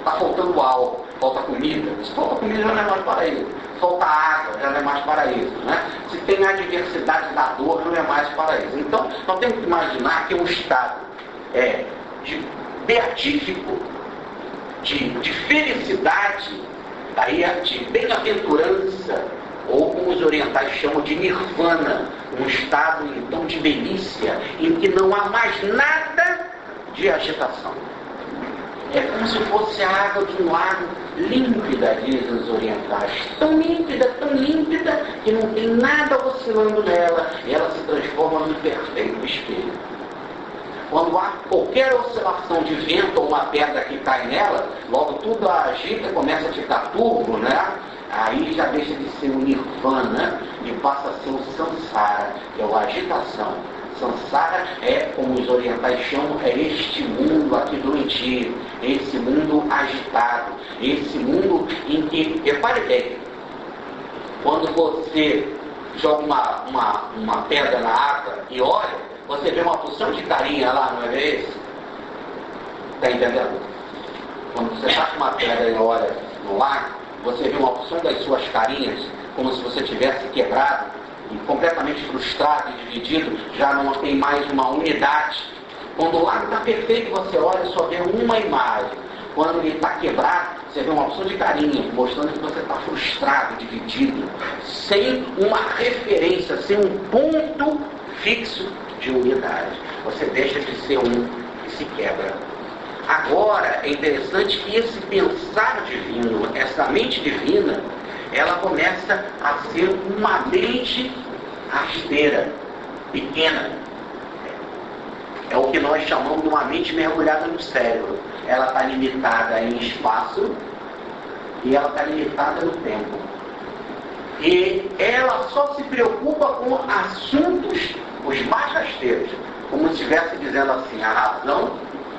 está faltando álcool, falta comida. Se falta comida já não é mais paraíso. Falta água já não é mais paraíso. Né? Se tem a diversidade da dor, não é mais paraíso. Então, nós temos que imaginar que um estado é, de beatífico, de, de felicidade, daí de bem-aventurança, ou como os orientais chamam de nirvana, um estado então de delícia, em que não há mais nada de agitação. É como se fosse a água de um lago límpida, dizem os orientais. Tão límpida, tão límpida, que não tem nada oscilando nela, e ela se transforma num perfeito espelho. Quando há qualquer oscilação de vento ou uma pedra que cai nela, logo tudo agita, começa a ficar turvo, né? Aí já deixa de ser o nirvana e passa a ser o samsara, que é a agitação. Samsara é, como os orientais chamam, é este mundo aqui doentio, esse mundo agitado, esse mundo em que, repare bem, quando você joga uma, uma, uma pedra na água e olha, você vê uma porção de carinha lá, não é isso? Está entendendo? Quando você está com uma pedra e olha no lago, você vê uma porção das suas carinhas, como se você tivesse quebrado e completamente frustrado e dividido, já não tem mais uma unidade. Quando o lago está perfeito, você olha e só vê uma imagem. Quando ele está quebrado, você vê uma opção de carinho, mostrando que você está frustrado, dividido, sem uma referência, sem um ponto fixo de unidade. Você deixa de ser um e se quebra. Agora, é interessante que esse pensar divino, essa mente divina, ela começa a ser uma mente rasteira, pequena. É o que nós chamamos de uma mente mergulhada no cérebro. Ela está limitada em espaço e ela está limitada no tempo. E ela só se preocupa com assuntos os mais rasteiros, como se estivesse dizendo assim, a razão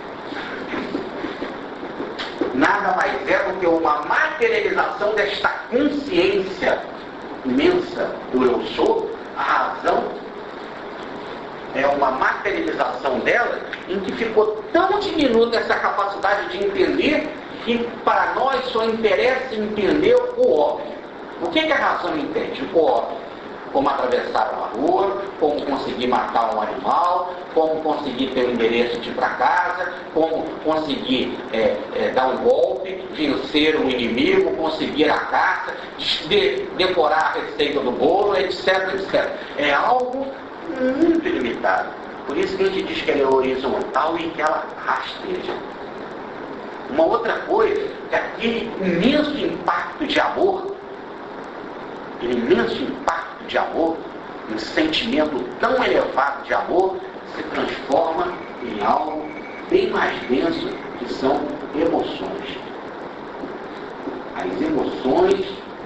nada mais é do que uma materialização desta consciência imensa do eu sou. A razão é uma materialização dela em que ficou tão diminuta essa capacidade de entender que para nós só interessa entender o óbvio. O que, que a razão entende? O óbvio. Como atravessar uma rua, como conseguir matar um animal, como conseguir ter o endereço de ir para casa, como conseguir é, é, dar um golpe, vencer um inimigo, conseguir a caça, de, decorar a receita do bolo, etc, etcétera. É algo muito limitado. Por isso que a gente diz que ela é horizontal e que ela rasteja. Uma outra coisa é aquele imenso impacto de amor, aquele imenso impacto de amor, um sentimento tão elevado de amor, se transforma em algo bem mais denso, que são emoções. As emoções,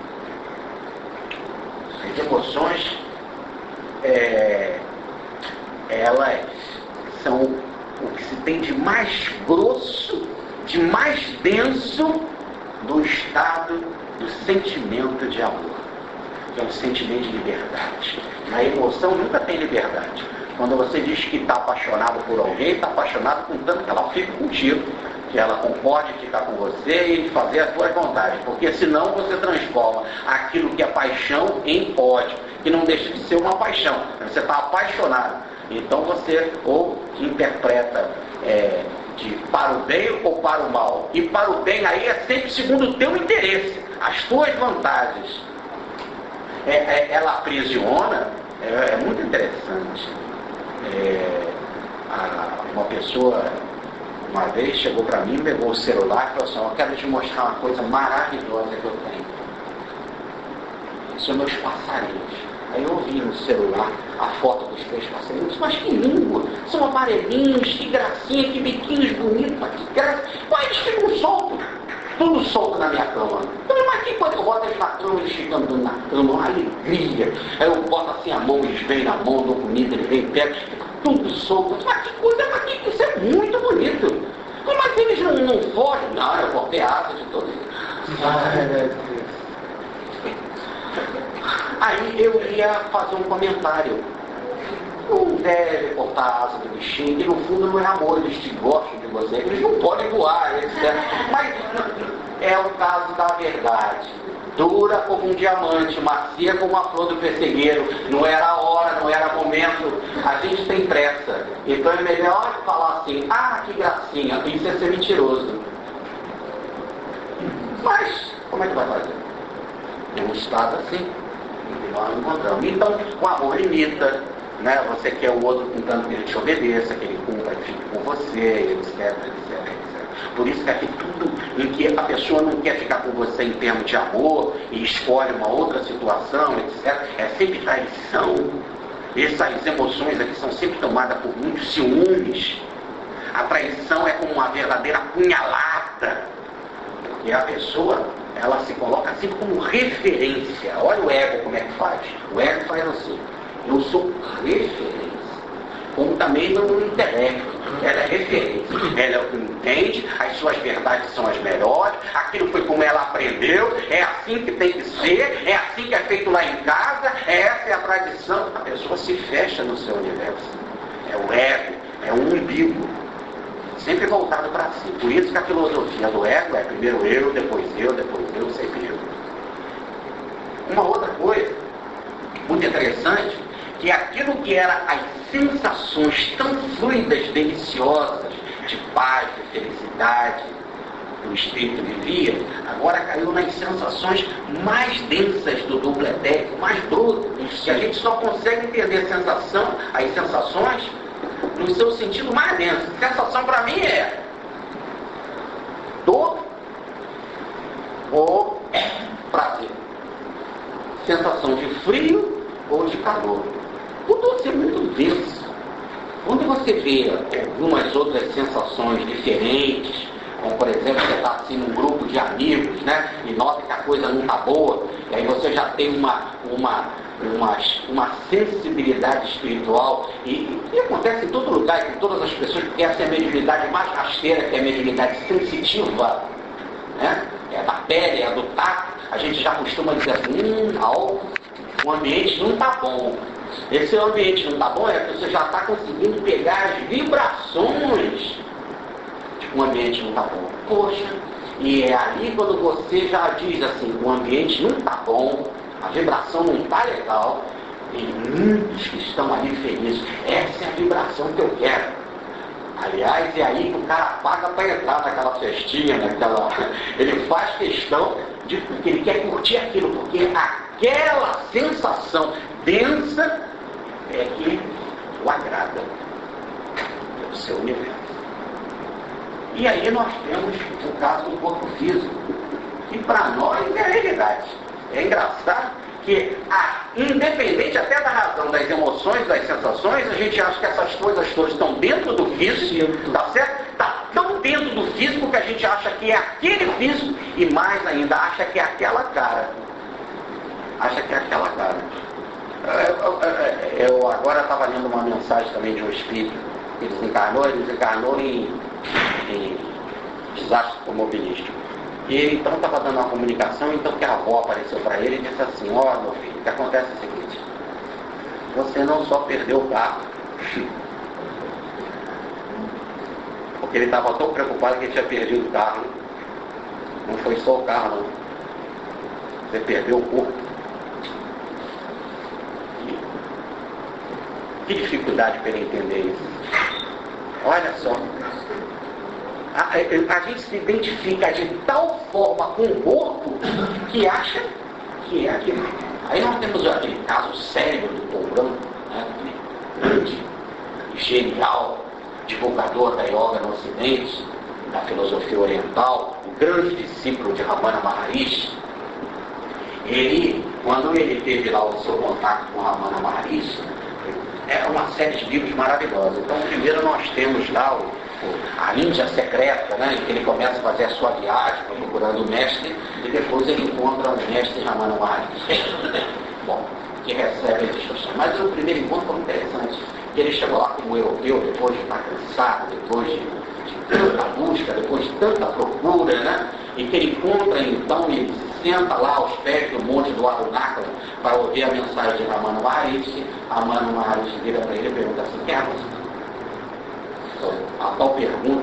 as emoções, é, elas são o que se tem de mais grosso, de mais denso do estado do sentimento de amor, que é um sentimento de liberdade. A emoção nunca tem liberdade. Quando você diz que está apaixonado por alguém, está apaixonado com tanto que ela fica contigo, que ela concorde ficar com você e fazer as suas vontades, porque senão você transforma aquilo que é paixão em ódio, que não deixa de ser uma paixão. Você está apaixonado, então você ou interpreta é, de para o bem ou para o mal, e para o bem aí é sempre segundo o teu interesse, as tuas vantagens. É, é, ela aprisiona, é, é muito interessante. É, a, uma pessoa uma vez chegou para mim, pegou o celular e falou assim: eu quero te mostrar uma coisa maravilhosa que eu tenho. São meus passarinhos. Aí eu vi no celular a foto dos três passarinhos. Mas que lindo! São amarelinhos, que gracinha, que biquinhos bonitos, mas que graça. Mas eles ficam soltos, tudo solto na minha cama. Eu falei, mas que quando eu boto eles na cama, eles ficam andando na cama, uma alegria. Aí eu boto assim a mão, eles vêm na mão, dou comida, eles vêm perto, fica tudo solto. Mas que coisa, mas que isso é muito bonito. Mas eles não, não fogem? Não, eu cortei a asa de todos eles. Ai, meu Deus. Aí eu ia fazer um comentário. Não deve cortar a asa do bichinho, que no fundo não é amor, eles te gostam de você, eles não podem voar, etcétera. Mas é o caso da verdade. Dura como um diamante, macia como a flor do pessegueiro. Não era a hora, não era momento. A gente tem pressa. Então é melhor falar assim, ah, que gracinha. Isso é ser mentiroso. Mas, como é que vai fazer? É um estado assim. E nós encontramos. Então, o amor limita. Né? Você quer o outro tentando que ele te obedeça, que ele cumpra, que fique com você, etcétera, etcétera, etcétera. Por isso que aqui tudo em que a pessoa não quer ficar com você em termos de amor e escolhe uma outra situação, etcétera, é sempre traição. Essas emoções aqui são sempre tomadas por muitos ciúmes. A traição é como uma verdadeira punhalada. E a pessoa, ela se coloca assim como referência. Olha o ego como é que faz. O ego faz assim. Eu sou referência. Como também no intelecto. Ela é referência. Ela entende, as suas verdades são as melhores, aquilo foi como ela aprendeu, é assim que tem que ser, é assim que é feito lá em casa, essa é a tradição. A pessoa se fecha no seu universo. É o ego, é o umbigo. Sempre voltado para si. Por isso que a filosofia do ego é primeiro eu, depois eu, depois eu, sempre eu. Uma outra coisa muito interessante, que aquilo que era as sensações tão fluidas, deliciosas, de paz, de felicidade, que o espírito vivia, agora caiu nas sensações mais densas do duplo etérico, mais bruto, que a gente só consegue entender a sensação, as sensações, no seu sentido mais denso. Sensação para mim é dor ou prazer. Sensação de frio ou de calor. Tudo isso é muito denso. Quando você vê algumas outras sensações diferentes, como por exemplo, você está assim num grupo de amigos, né? E nota que a coisa não está boa, e aí você já tem uma, uma, uma, uma sensibilidade espiritual, e, e acontece em todo lugar, com todas as pessoas, porque essa é a mediunidade mais rasteira, que é a mediunidade sensitiva, né? É da pele, é do tato. A gente já costuma dizer assim, hum, não, o ambiente não está bom. Esse ambiente não está bom é que você já está conseguindo pegar as vibrações. O ambiente não está bom. Poxa, e é ali quando você já diz assim, o ambiente não está bom, a vibração não está legal, e muitos que estão ali felizes. Essa é a vibração que eu quero. Aliás, é aí que o cara paga para entrar naquela festinha, naquela... ele faz questão de porque ele quer curtir aquilo, porque aquela sensação densa é que o agrada. É o seu universo. E aí nós temos o caso do corpo físico, que para nós é realidade. É engraçado que, ah, independente até da razão das emoções, das sensações, a gente acha que essas coisas todas estão dentro do físico, tá certo? Está tão dentro do físico que a gente acha que é aquele físico, e mais ainda, acha que é aquela cara. Acha que é aquela cara. Eu, eu agora estava lendo uma mensagem também de um espírito que desencarnou, ele desencarnou em, em desastre automobilístico. E ele então estava dando uma comunicação, então que a avó apareceu para ele e disse assim, ó, oh, meu filho, o que acontece é o seguinte, você não só perdeu o carro, porque ele estava tão preocupado que ele tinha perdido o carro. Não foi só o carro, não. Você perdeu o corpo. Que dificuldade para ele entender isso. Olha só. A, a, a gente se identifica de tal forma com o corpo que acha que é aquilo. Aí nós temos aquele caso sério do Tourão, né? Grande, genial, divulgador da yoga no Ocidente, da filosofia oriental, o grande discípulo de Ramana Maharishi. Ele, quando ele teve lá o seu contato com Ramana Maharishi, é uma série de livros maravilhosos. Então, primeiro nós temos lá o, o, a Índia Secreta, né, em que ele começa a fazer a sua viagem procurando o mestre, e depois ele encontra o mestre Ramana Maharishi. Bom, que recebe as instruções. Mas o primeiro encontro foi interessante. Ele chegou lá como europeu, depois de estar cansado, depois de, de tanta busca, depois de tanta procura, né? E que ele encontra então, e ele se senta lá aos pés do monte do Arunachala para ouvir a mensagem de Ramana Maharishi. Ramana Maharishi vira para ele e pergunta assim, quem é você? Então, a tal pergunta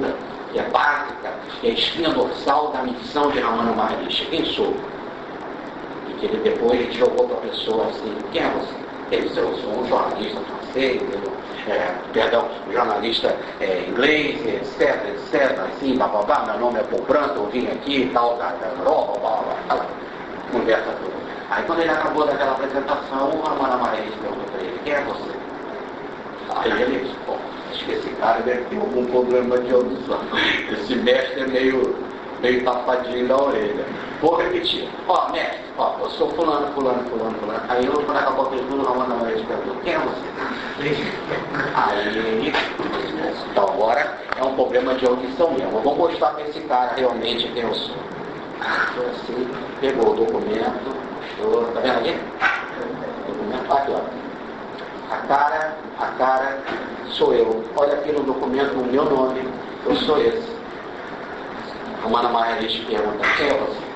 que é básica, que é a espinha dorsal da missão de Ramana Maharishi. Quem sou? E que ele depois jogou para a pessoa assim, quem é você? Ele disse, eu sou um jornalista francês, eu, é, perdão, um jornalista é, inglês, etc, etc, assim, bababá, meu nome é Paul Brandt, eu vim aqui e tal, da, da Europa, blá, blá, aquela conversa toda. Aí quando ele acabou daquela apresentação, o Ramana Maharishi perguntou para ele, quem é você? Aí ele disse, pô, acho que esse cara deve ter algum problema de audição. Esse mestre é meio, meio tapadinho da orelha. Vou repetir. Ó, mestre, ó, eu sou fulano, fulano, fulano, fulano. Aí eu, quando acabou a pergunta, o Ramana Maharishi perguntou, quem é você? Aí ele disse, então agora é um problema de audição mesmo. Eu vou mostrar para esse cara realmente quem eu sou. Foi assim, pegou o documento, mostrou, tá vendo aqui? O documento aqui, ó. A cara, a cara sou eu. Olha aqui no documento o meu nome, eu sou esse. Ramana Maharishi pergunta, quem é você?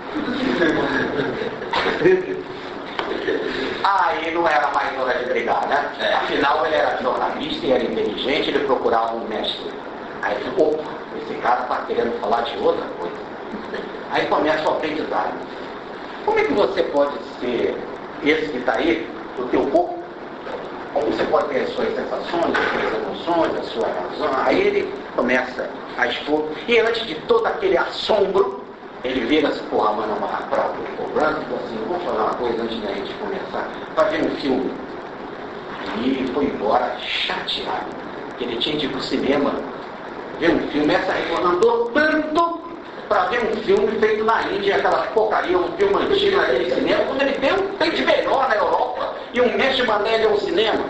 Ah, ele não era mais hora de brigar, né? Afinal, ele era jornalista e era inteligente, ele procurava um mestre. Aí ele falou, opa, esse cara está querendo falar de outra coisa. Aí começa o aprendizado. Como é que você pode ser esse que está aí, do teu corpo? Como você pode ter as suas sensações, as suas emoções, a sua razão? Aí ele começa a expor. E antes de todo aquele assombro, ele vira-se para o Ramana Maharishi, para o Brandt, e falou assim, vou falar uma coisa antes da gente começar, para ver um filme. E ele foi embora chateado, porque ele tinha de ir para o cinema, ver um filme, essa aí andou tanto para ver um filme feito na Índia, aquela porcaria, um filme antigo naquele cinema, quando ele tem um feito de melhor na Europa, e um mestre mandou ele ao cinema.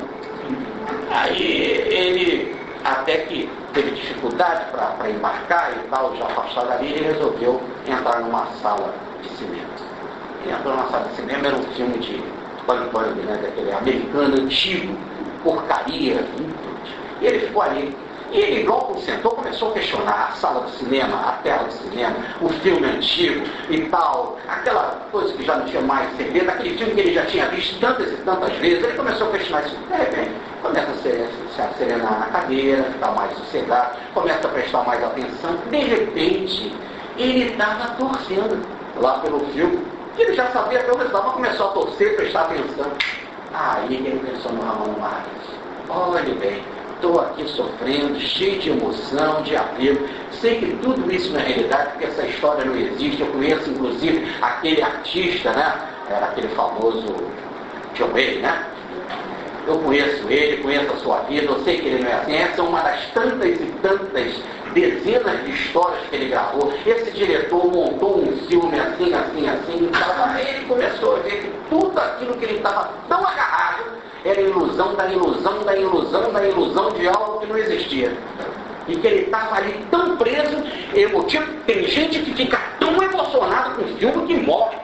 Aí ele, até que teve dificuldade para embarcar e tal, já afastado dali, ele resolveu entrar numa sala de cinema. Ele entrou numa sala de cinema, era um filme de bang-bang, né, daquele americano antigo, porcaria, e ele ficou ali. E ele logo sentou, começou a questionar a sala do cinema, a tela do cinema, o filme antigo e tal, aquela coisa que já não tinha mais segredo, aquele filme que ele já tinha visto tantas e tantas vezes. Ele começou a questionar isso. De repente, começa a se, se acerenar na cadeira, ficar mais sossegado, começa a prestar mais atenção. De repente, ele estava torcendo lá pelo filme. Ele já sabia que eu estava, começou a torcer, prestar atenção. Aí ele pensou no Ramana Maharishi. Olhe bem, estou aqui sofrendo, cheio de emoção, de apego. Sei que tudo isso não é realidade, porque essa história não existe. Eu conheço, inclusive, aquele artista, né? Era aquele famoso John Wayne, né? Eu conheço ele, conheço a sua vida, eu sei que ele não é assim. Essa é uma das tantas e tantas dezenas de histórias que ele gravou. Esse diretor montou um filme assim, assim, assim. Então, ele começou a ver que tudo aquilo que ele estava tão agarrado era ilusão da ilusão da ilusão da ilusão de algo que não existia. E que ele estava ali tão preso, emotivo. Tem gente que fica tão emocionado com o filme que morre.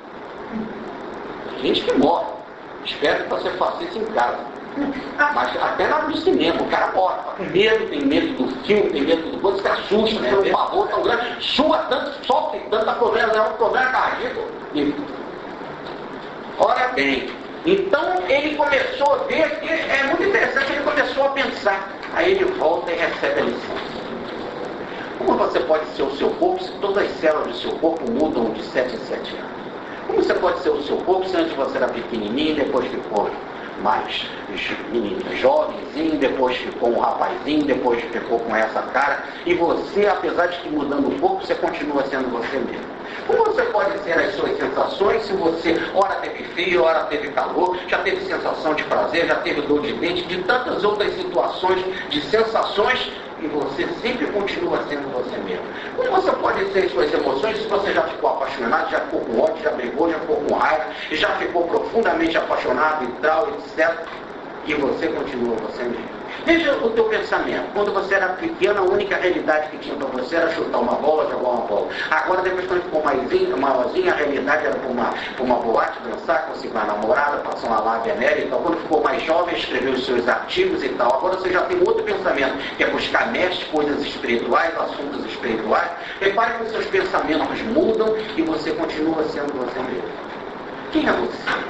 Tem gente que morre. Espero que você faça isso em casa. Mas até lá no cinema, o cara morre. Tá com medo, tem medo do filme, tem medo do coisa, se assusta, tem um pavor tão grande, sua tanto, sofre tanto, a problema, é um problema cardíaco. E, ora bem, então ele começou a ver que é muito interessante, ele começou a pensar. Aí ele volta e recebe a lição. Como você pode ser o seu corpo se todas as células do seu corpo mudam de sete em sete anos? Como você pode ser o seu corpo se antes você era pequenininho, depois ficou mais menino, jovenzinho, depois ficou um rapazinho, depois ficou com essa cara, e você, apesar de que mudando um pouco, você continua sendo você mesmo. Como você pode ser as suas sensações se você, ora teve frio, ora teve calor, já teve sensação de prazer, já teve dor de dente, de tantas outras situações de sensações, e você sempre continua sendo você mesmo. Como você pode ser suas emoções se você já ficou apaixonado, já ficou com ódio, já brigou, já ficou com raiva, e já ficou profundamente apaixonado e tal, etcétera. E você continua você mesmo. Veja o teu pensamento. Quando você era pequeno, a única realidade que tinha para você era chutar uma bola, jogar uma bola. Agora, depois quando ficou maisinho, maiorzinho, a realidade era para uma, uma boate, dançar, conseguir uma namorada, passar uma lábia nela e tal. Quando ficou mais jovem, escreveu os seus artigos e tal. Agora você já tem outro pensamento, que é buscar mestres, coisas espirituais, assuntos espirituais. Repare que os seus pensamentos mudam e você continua sendo você mesmo. Quem é você?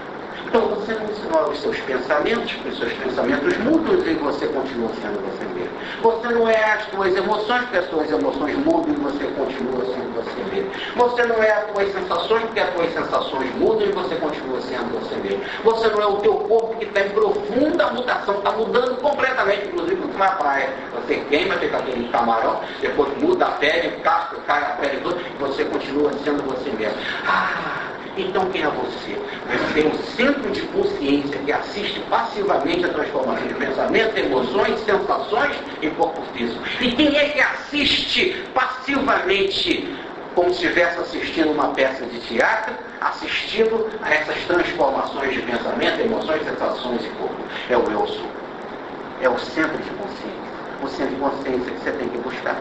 Então você não ignora os seus pensamentos, porque os seus pensamentos mudam e você continua sendo você mesmo. Você não é as suas emoções, porque as suas emoções mudam e você continua sendo você mesmo. Você não é as suas sensações, porque as suas sensações mudam e você continua sendo você mesmo. Você não é o teu corpo que está em profunda mutação, está mudando completamente, inclusive quando vai à praia. Você queima, fica aquele camarão, depois muda a pele, casca, cai a pele toda, e você continua sendo você mesmo. Ah! Então quem é você? Você é um centro de consciência que assiste passivamente a transformação de pensamentos, emoções, sensações e corpo físico. E quem é que assiste passivamente, como se estivesse assistindo uma peça de teatro, assistindo a essas transformações de pensamento, emoções, sensações e corpo? É o eu sou. É o centro de consciência. O centro de consciência que você tem que buscar.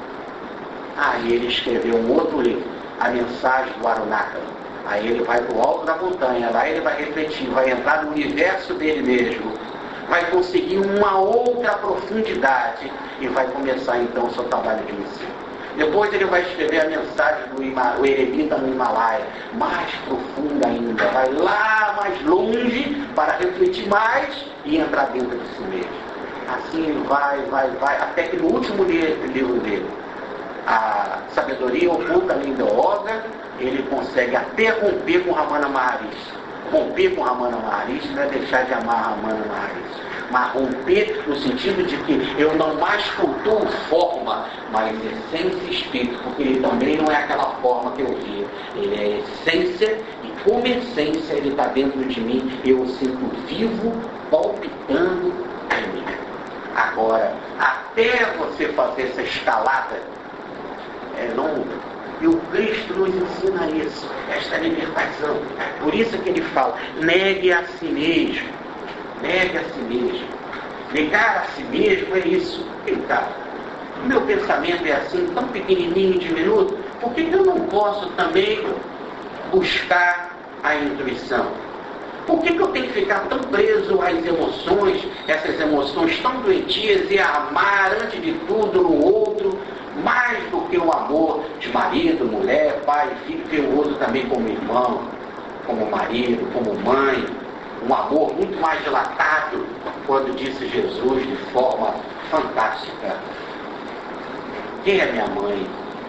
Aí ele escreveu um outro livro, A Mensagem do Arunachala. Aí ele vai para o alto da montanha, lá ele vai refletir, vai entrar no universo dele mesmo, vai conseguir uma outra profundidade e vai começar então o seu trabalho de missão. Depois ele vai escrever a mensagem do Hima, o eremita no Himalaia, mais profunda ainda, vai lá mais longe para refletir mais e entrar dentro de si mesmo. Assim ele vai, vai, vai, até que no último livro dele, A Sabedoria Oculta Linda-Yoga, ele consegue até romper com Ramana Maharishi. Romper com Ramana Maharishi não é deixar de amar Ramana Maharishi, mas romper no sentido de que eu não mais cultuo forma, mas essência e espírito, porque ele também não é aquela forma que eu via. Ele é essência e como essência ele está dentro de mim, eu o sinto vivo, palpitando em mim. Agora, até você fazer essa escalada, é longa. E o Cristo nos ensina isso, esta libertação. Por isso que ele fala, negue a si mesmo. Negue a si mesmo. Negar a si mesmo é isso. Então, o meu pensamento é assim, tão pequenininho, diminuto, por que eu não posso também buscar a intuição? Por que, que eu tenho que ficar tão preso às emoções, essas emoções tão doentias, e amar, antes de tudo, no outro, mais do que o amor de marido, mulher, pai, filho, que eu uso também como irmão, como marido, como mãe, um amor muito mais dilatado, quando disse Jesus de forma fantástica: quem é minha mãe?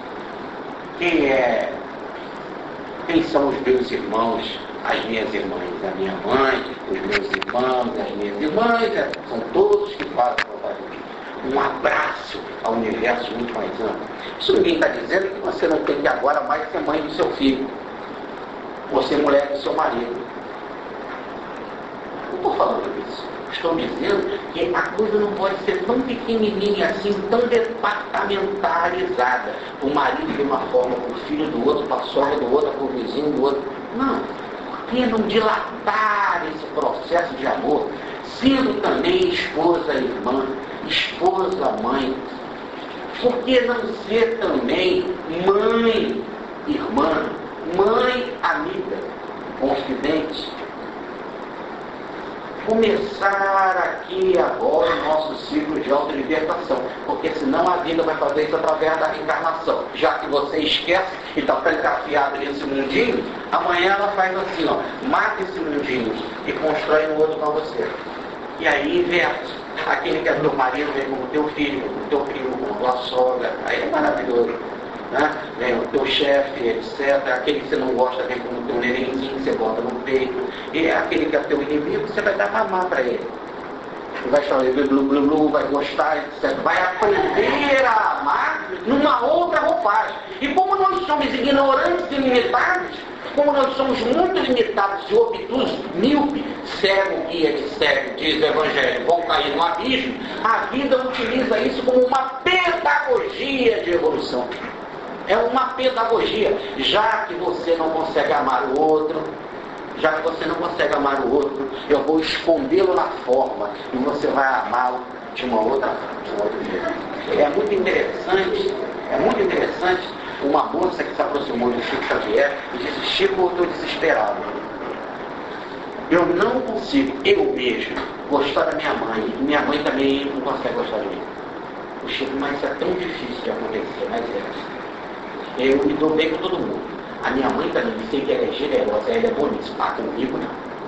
Quem é? Quem são os meus irmãos? As minhas irmãs, a minha mãe, os meus irmãos, as minhas irmãs, são todos que fazem um abraço ao universo muito mais amplo. Isso ninguém está dizendo que você não tem que agora mais ser mãe do seu filho, ou ser mulher do seu marido. Não estou falando disso. Estou dizendo que a coisa não pode ser tão pequenininha assim, tão departamentalizada. O marido de uma forma, o filho do outro, para a sogra do outro, para o vizinho do outro. Não. Por que não dilatar esse processo de amor, sendo também esposa e irmã, esposa, mãe? Por que não ser também mãe, irmã, mãe, amiga, confidente? Começar aqui agora o nosso ciclo de autolibertação, porque senão a vida vai fazer isso através da reencarnação. Já que você esquece e está trancafiado nesse mundinho, amanhã ela faz assim, ó, mata esse mundinho e constrói um outro para você. E aí inverte. Aquele que é teu marido vem como teu filho, como teu primo, como tua sogra. Aí é maravilhoso. Né? Vem o teu chefe, etcétera. Aquele que você não gosta vem como teu nenenzinho, você bota no peito. E aquele que é teu inimigo, você vai dar mamar para ele. Vai chamar ele, blu, blu, blu, vai gostar, etcétera. Vai aprender a amar numa outra roupagem. E como nós somos ignorantes e limitados, como nós somos muito limitados e obtusos, míope, cego, guia de cego, diz o Evangelho, vão cair no abismo, a vida utiliza isso como uma pedagogia de evolução. É uma pedagogia. Já que você não consegue amar o outro, já que você não consegue amar o outro, eu vou escondê-lo na forma e você vai amá-lo de uma outra forma, de um outro jeito. É muito interessante, é muito interessante uma moça que se aproximou do Chico Xavier e disse: Chico, eu estou desesperado. Eu não consigo, eu mesmo, gostar da minha mãe. E minha mãe também não consegue gostar de mim. O Chico, mas isso é tão difícil de acontecer, mas é. Eu me dou bem com todo mundo. A minha mãe também, sei que ela é generosa, ela é bonita, mas comigo não.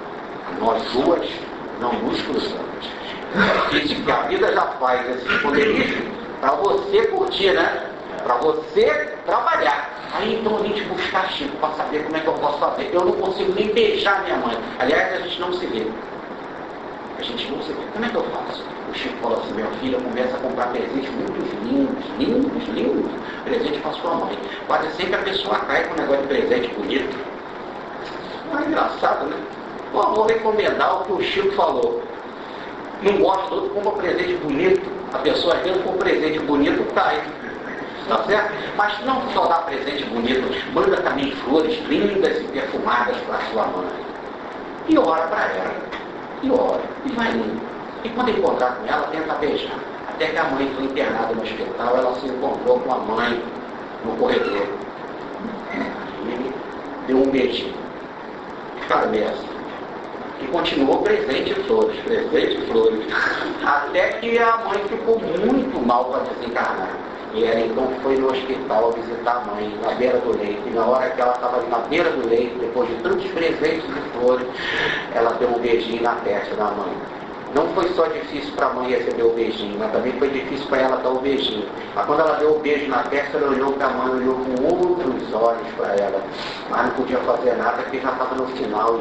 Nós duas não nos cruzamos. Diz que a vida já faz esse esconderijo para você curtir, né? Para você trabalhar. Aí então a gente buscar Chico para saber como é que eu posso fazer. Eu não consigo nem beijar minha mãe. Aliás, a gente não se vê. A gente não se vê. Como é que eu faço? O Chico falou assim, minha filha, começa a comprar presentes muito lindos, lindos, lindos. Presente para sua mãe. Quase sempre a pessoa cai com um negócio de presente bonito. Não é engraçado, né? Pô, vou recomendar o que o Chico falou. Não gosta, todo compra presente bonito. A pessoa às vezes com presente bonito cai. Tá certo? Mas não só dá presente bonito, manda também flores lindas e perfumadas para sua mãe. E ora para ela. E ora. E vai indo. E quando encontrar com ela, tenta beijar. Até que a mãe foi internada no hospital, ela se encontrou com a mãe no corredor. E deu um beijinho. Ficaram meio assim. E continuou presente e flores, presente e flores. Até que a mãe ficou muito mal para desencarnar. E ela então foi no hospital visitar a mãe, na beira do leito. E na hora que ela estava ali na beira do leito, depois de tantos presentes e flores, ela deu um beijinho na testa da mãe. Não foi só difícil para a mãe receber o beijinho, mas também foi difícil para ela dar o beijinho. Mas quando ela deu o beijo na testa, ela olhou para a mãe, olhou com outros olhos para ela. Mas não podia fazer nada, porque já estava no final.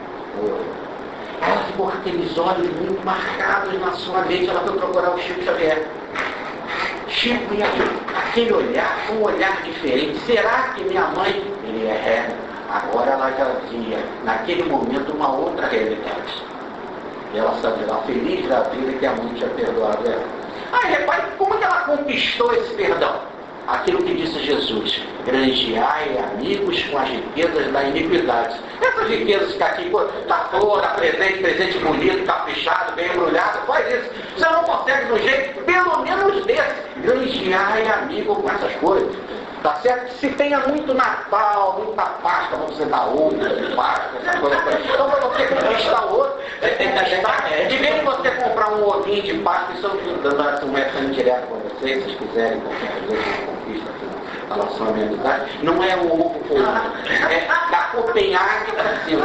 Ela ficou com aqueles olhos muito marcados na sua mente. Ela foi procurar o Chico Xavier. Chico, e aquele olhar, um olhar diferente. Será que minha mãe... Ele é, agora ela já via, naquele momento, uma outra realidade. E ela sabia, ela feliz da vida que a mãe tinha perdoado ela. Ah, repare como que ela conquistou esse perdão. Aquilo que disse Jesus, granjeai amigos com as riquezas da iniquidade. Essas riquezas que aqui, tá flor, tá presente, presente bonito, caprichado, bem embrulhado, faz isso. Você não consegue do jeito, pelo menos desse. Granjeai amigo com essas coisas. Tá certo? Se tenha muito Natal, muita Páscoa, vamos você dar outra de Páscoa, essa coisa. Então, para você conquistar o outro, você tem que gastar. De vez em você comprar um ovinho de Páscoa, isso eu estou dando essa moeda direto para vocês, se vocês quiserem comprar uma conquista aqui na relação à amizade. Não é um ovo colado, é da Copenhague para cima.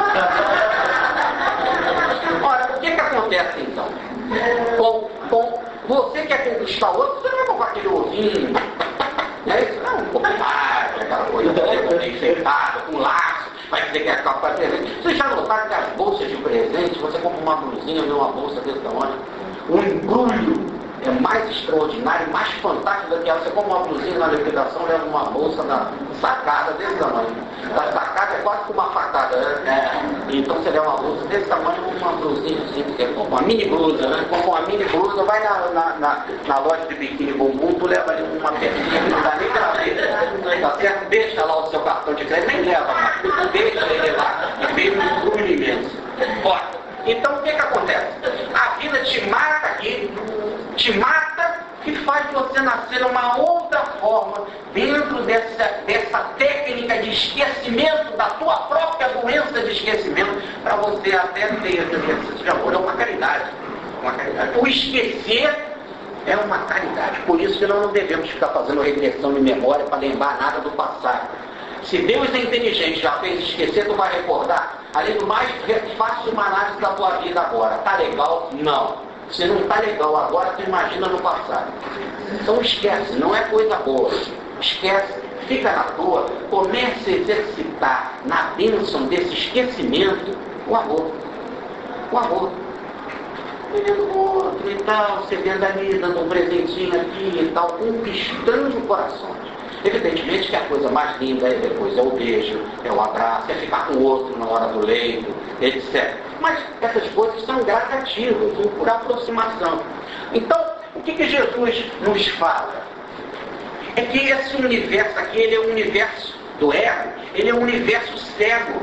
Ora, o que que acontece então? Com, com você quer conquistar o outro, você não vai comprar aquele ovinho. É isso? Não, um pouco mais, aquela coisa bem enfeitada, com laço, vai dizer que é capaz de presente. Vocês já notaram que as bolsas de presente, você compra uma blusinha e uma bolsa desse tamanho, o embrulho é mais extraordinário, mais fantástico do que ela. Você compra uma blusinha na liquidação, leva uma bolsa na sacada desse tamanho. A sacada é quase como uma facada, né? Então você leva uma blusa desse tamanho, uma blusinha assim, você compra uma mini blusa, né? Compra uma mini blusa, vai na, na, na, na loja de biquíni bumbum, tu leva ali uma pecinha que não dá nem pra ver, tá certo? Deixa lá o seu cartão de crédito, nem leva mais. Deixa ele lá e vem um embrulho imenso. Bora. Então o que que acontece? A vida te mata aqui, te mata e faz você nascer uma outra forma dentro dessa, dessa técnica de esquecimento da tua própria doença de esquecimento, para você até ter essa doença de amor. É uma caridade. Uma caridade. O esquecer é uma caridade. Por isso que nós não devemos ficar fazendo regressão de memória para lembrar nada do passado. Se Deus é inteligente, já fez esquecer, tu vai recordar. Além do mais, faça uma análise da tua vida agora. Tá legal? Não. Se não tá legal agora, tu imagina no passado. Então esquece, não é coisa boa. Esquece, fica na tua, comece a exercitar na bênção desse esquecimento o amor. O amor. Vendo o outro e tal, você vendo ali, dando um presentinho aqui e tal, conquistando corações. Evidentemente que a coisa mais linda é depois é o beijo, é o abraço, é ficar com o outro na hora do leito, etcétera. Mas essas coisas são gradativas, por aproximação. Então, o que que Jesus nos fala? É que esse universo aqui, ele é um universo do ego, ele é um universo cego,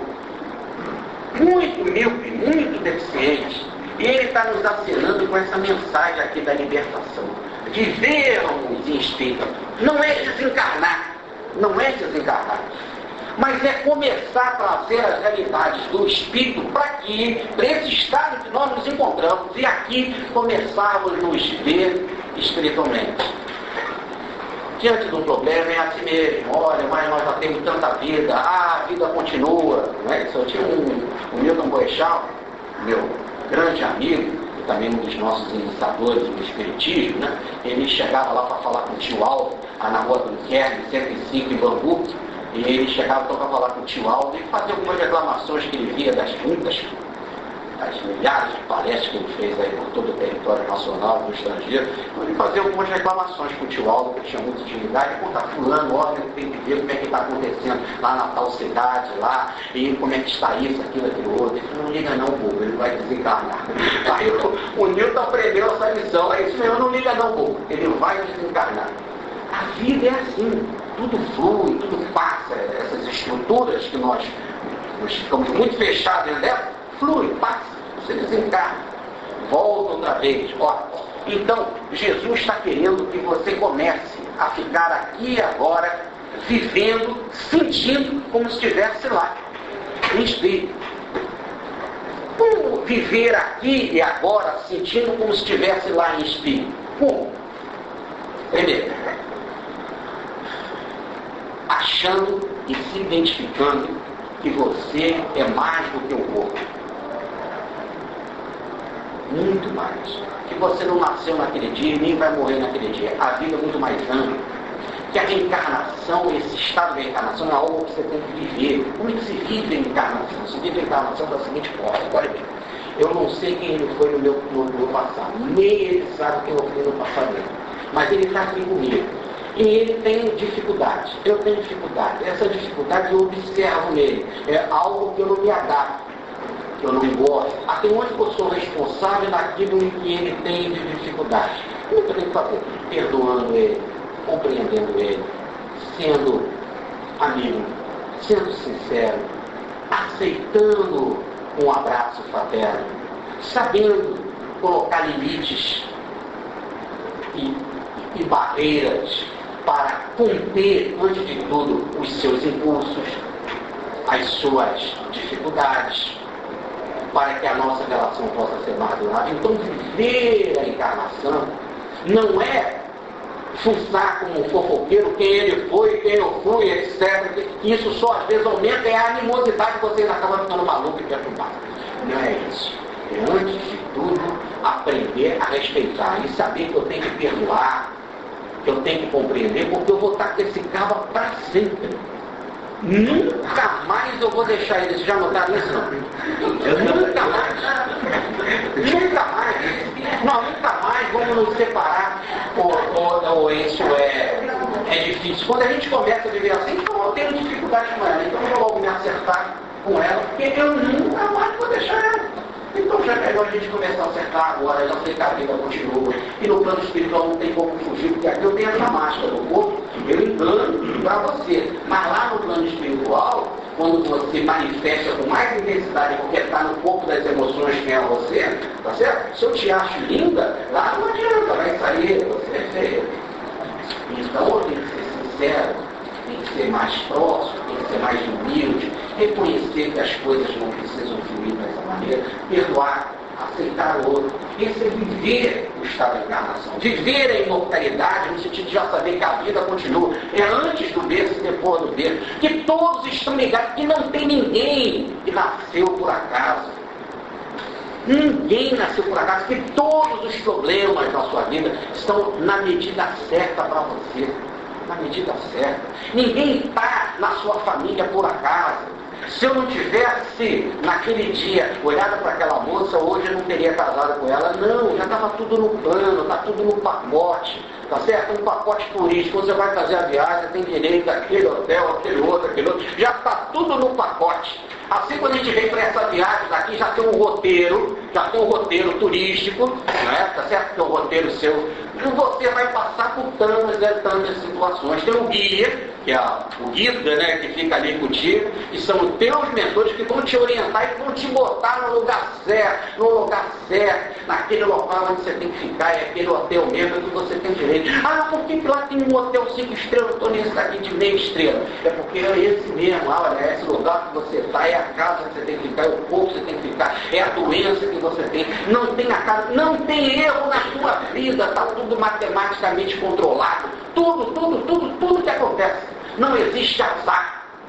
muito míope, muito deficiente. E ele está nos assinando com essa mensagem aqui da libertação. Vivermos em espírito. Não é desencarnar. Não é desencarnar. Mas é começar a trazer as realidades do espírito para aqui, para esse estado que nós nos encontramos. E aqui começarmos a nos ver espiritualmente. Diante do problema é assim mesmo. Olha, mas nós já temos tanta vida. Ah, a vida continua. Não é? Eu tinha um, um Milton Boechat, meu grande amigo, e também um dos nossos iniciadores do Espiritismo, né? Ele chegava lá para falar com o tio Aldo, na rua do Kern, cento e cinco, em Bangu, e ele chegava para falar com o tio Aldo e fazia algumas reclamações que ele via das muitas, das milhares de palestras que ele fez aí por todo o território nacional, no estrangeiro. Então, ele fazia algumas reclamações com o tio Aldo, que tinha muita intimidade, conta fulano, olha, tem que ver como é que está acontecendo lá na tal cidade, lá, e como é que está isso, aquilo, aquilo outro. Ele falou, não liga não, bobo, ele vai desencarnar. Aí o, o Newton aprendeu essa lição, é isso mesmo, não liga não, bobo, ele vai desencarnar. A vida é assim, tudo flui, tudo passa, essas estruturas que nós, nós ficamos muito fechados dentro dela, flui, passa, você desencarna, volta outra vez. Ó, então, Jesus está querendo que você comece a ficar aqui e agora, vivendo, sentindo como se estivesse lá, em espírito. Como viver aqui e agora, sentindo como se estivesse lá em espírito? Como? Primeiro, achando e se identificando que você é mais do que o corpo. Muito mais. Que você não nasceu naquele dia e nem vai morrer naquele dia. A vida é muito mais ampla. Que a reencarnação, esse estado de reencarnação é algo que você tem que viver. Como é que se vive a encarnação? Se vive a encarnação da seguinte forma. Olha aqui. Eu não sei quem ele foi no meu, no, no passado. Nem ele sabe quem eu fui no passado. Mas ele está aqui comigo. E ele tem dificuldade. Eu tenho dificuldade. Essa dificuldade eu observo nele. É algo que eu não me adapto, que eu não gosto. Até onde eu sou responsável naquilo em que ele tem de dificuldade. O que eu tenho que fazer? Perdoando ele, compreendendo ele, sendo amigo, sendo sincero, aceitando um abraço fraterno, sabendo colocar limites e, e barreiras para conter, antes de tudo, os seus impulsos, as suas dificuldades, para que a nossa relação possa ser mais durável. Então, viver a encarnação não é fuçar como um fofoqueiro quem ele foi, quem eu fui, etcétera. Isso só às vezes aumenta é a animosidade que vocês acabam ficando malucos e perturbados. Não é isso. É, antes de tudo, aprender a respeitar e saber que eu tenho que perdoar, que eu tenho que compreender, porque eu vou estar com esse cabo para sempre. Nunca mais eu vou deixar ele. Vocês já notaram isso? Não? Eu nunca mais. Nunca mais. Nós nunca mais vamos nos separar. Ou, ou, ou isso é, é difícil. Quando a gente começa a viver assim, então eu tenho dificuldade com ela. Então eu vou logo me acertar com ela, porque eu nunca mais vou deixar ela. Então já é melhor a gente começar a acertar agora, já sei que a vida continua. E no plano espiritual não tem como fugir, porque aqui eu tenho essa máscara do corpo, eu engano para você. Mas lá no plano espiritual, quando você manifesta com mais intensidade, porque está no corpo das emoções quem é você, tá certo? Se eu te acho linda, lá não adianta, vai sair, você é feia. Então eu tenho que ser sincero, tem que ser mais próximo, tem que ser mais humilde, reconhecer que as coisas não precisam fluir dessa maneira, perdoar, aceitar o outro. Esse é viver o estado da encarnação. Viver a imortalidade no sentido de já saber que a vida continua. É antes do berço e depois do berço. Que todos estão ligados, que não tem ninguém que nasceu por acaso. Ninguém nasceu por acaso, que todos os problemas da sua vida estão na medida certa para você. Na medida certa. Ninguém está na sua família por acaso. Se eu não tivesse, naquele dia, olhado para aquela moça, hoje eu não teria casado com ela. Não, já estava tudo no plano, está tudo no pacote. Tá certo? Um pacote turístico. Quando você vai fazer a viagem, tem direito àquele hotel, aquele outro, aquele outro. Já está tudo no pacote. Assim, quando a gente vem para essa viagem daqui, já tem um roteiro, já tem um roteiro turístico, né? Tá certo? Tem um roteiro seu. E você vai passar por tantas e tantas situações. Tem um guia, que é o guia, né? Que fica ali contigo, e são os teus mentores que vão te orientar e vão te botar no lugar certo, no lugar certo, naquele local onde você tem que ficar, é aquele hotel mesmo que você tem direito. Ah, por que lá tem um hotel cinco estrelas, eu estou nesse daqui de meia estrela? É porque é esse mesmo, ah, olha, é esse lugar que você está, é a casa que você tem que ficar, é o corpo que você tem que ficar, é a doença que você tem. Não tem a casa, não tem erro na sua vida, está tudo matematicamente controlado. Tudo, tudo, tudo, tudo que acontece. Não existe azar.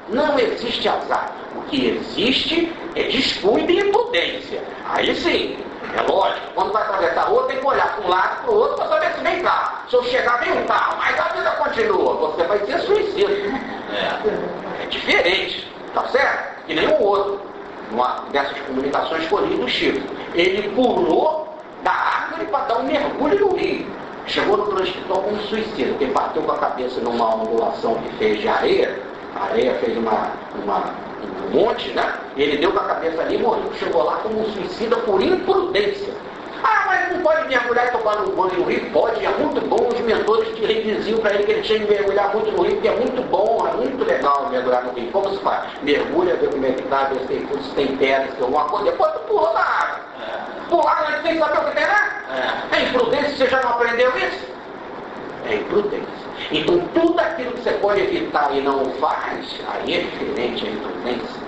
Não existe azar. O que existe é descuido e imprudência. Aí sim, é lógico, quando vai atravessar a rua, tem que olhar para um lado e para o outro para saber se vem carro. Se eu chegar, vem um carro, mas a vida continua. Você vai ser suicida. É, é diferente, tá certo? Que nem o outro. Numa dessas comunicações colhidas do Chico. Ele pulou da árvore para dar um mergulho no rio. Chegou no transcritor como suicida, porque bateu com a cabeça numa ondulação que fez de areia. A areia fez uma, uma, um monte, né? Ele deu com a cabeça ali e morreu. Chegou lá como um suicida por imprudência. Ah, mas não pode mergulhar e tomar um banho no rio? Pode, é muito bom. Os mentores diziam para ele que ele tinha que mergulhar muito no rio, porque é muito bom, é muito legal mergulhar no rio. Como se faz? Mergulha, vê como é que está, vê se tem, se tem pedra, se tem alguma coisa, depois tu pulou na água. É. Pular antes sem saber o que tem, né? É. É imprudência, você já não aprendeu isso? É imprudência. Então tudo aquilo que você pode evitar e não faz, aí é diferente, é imprudência.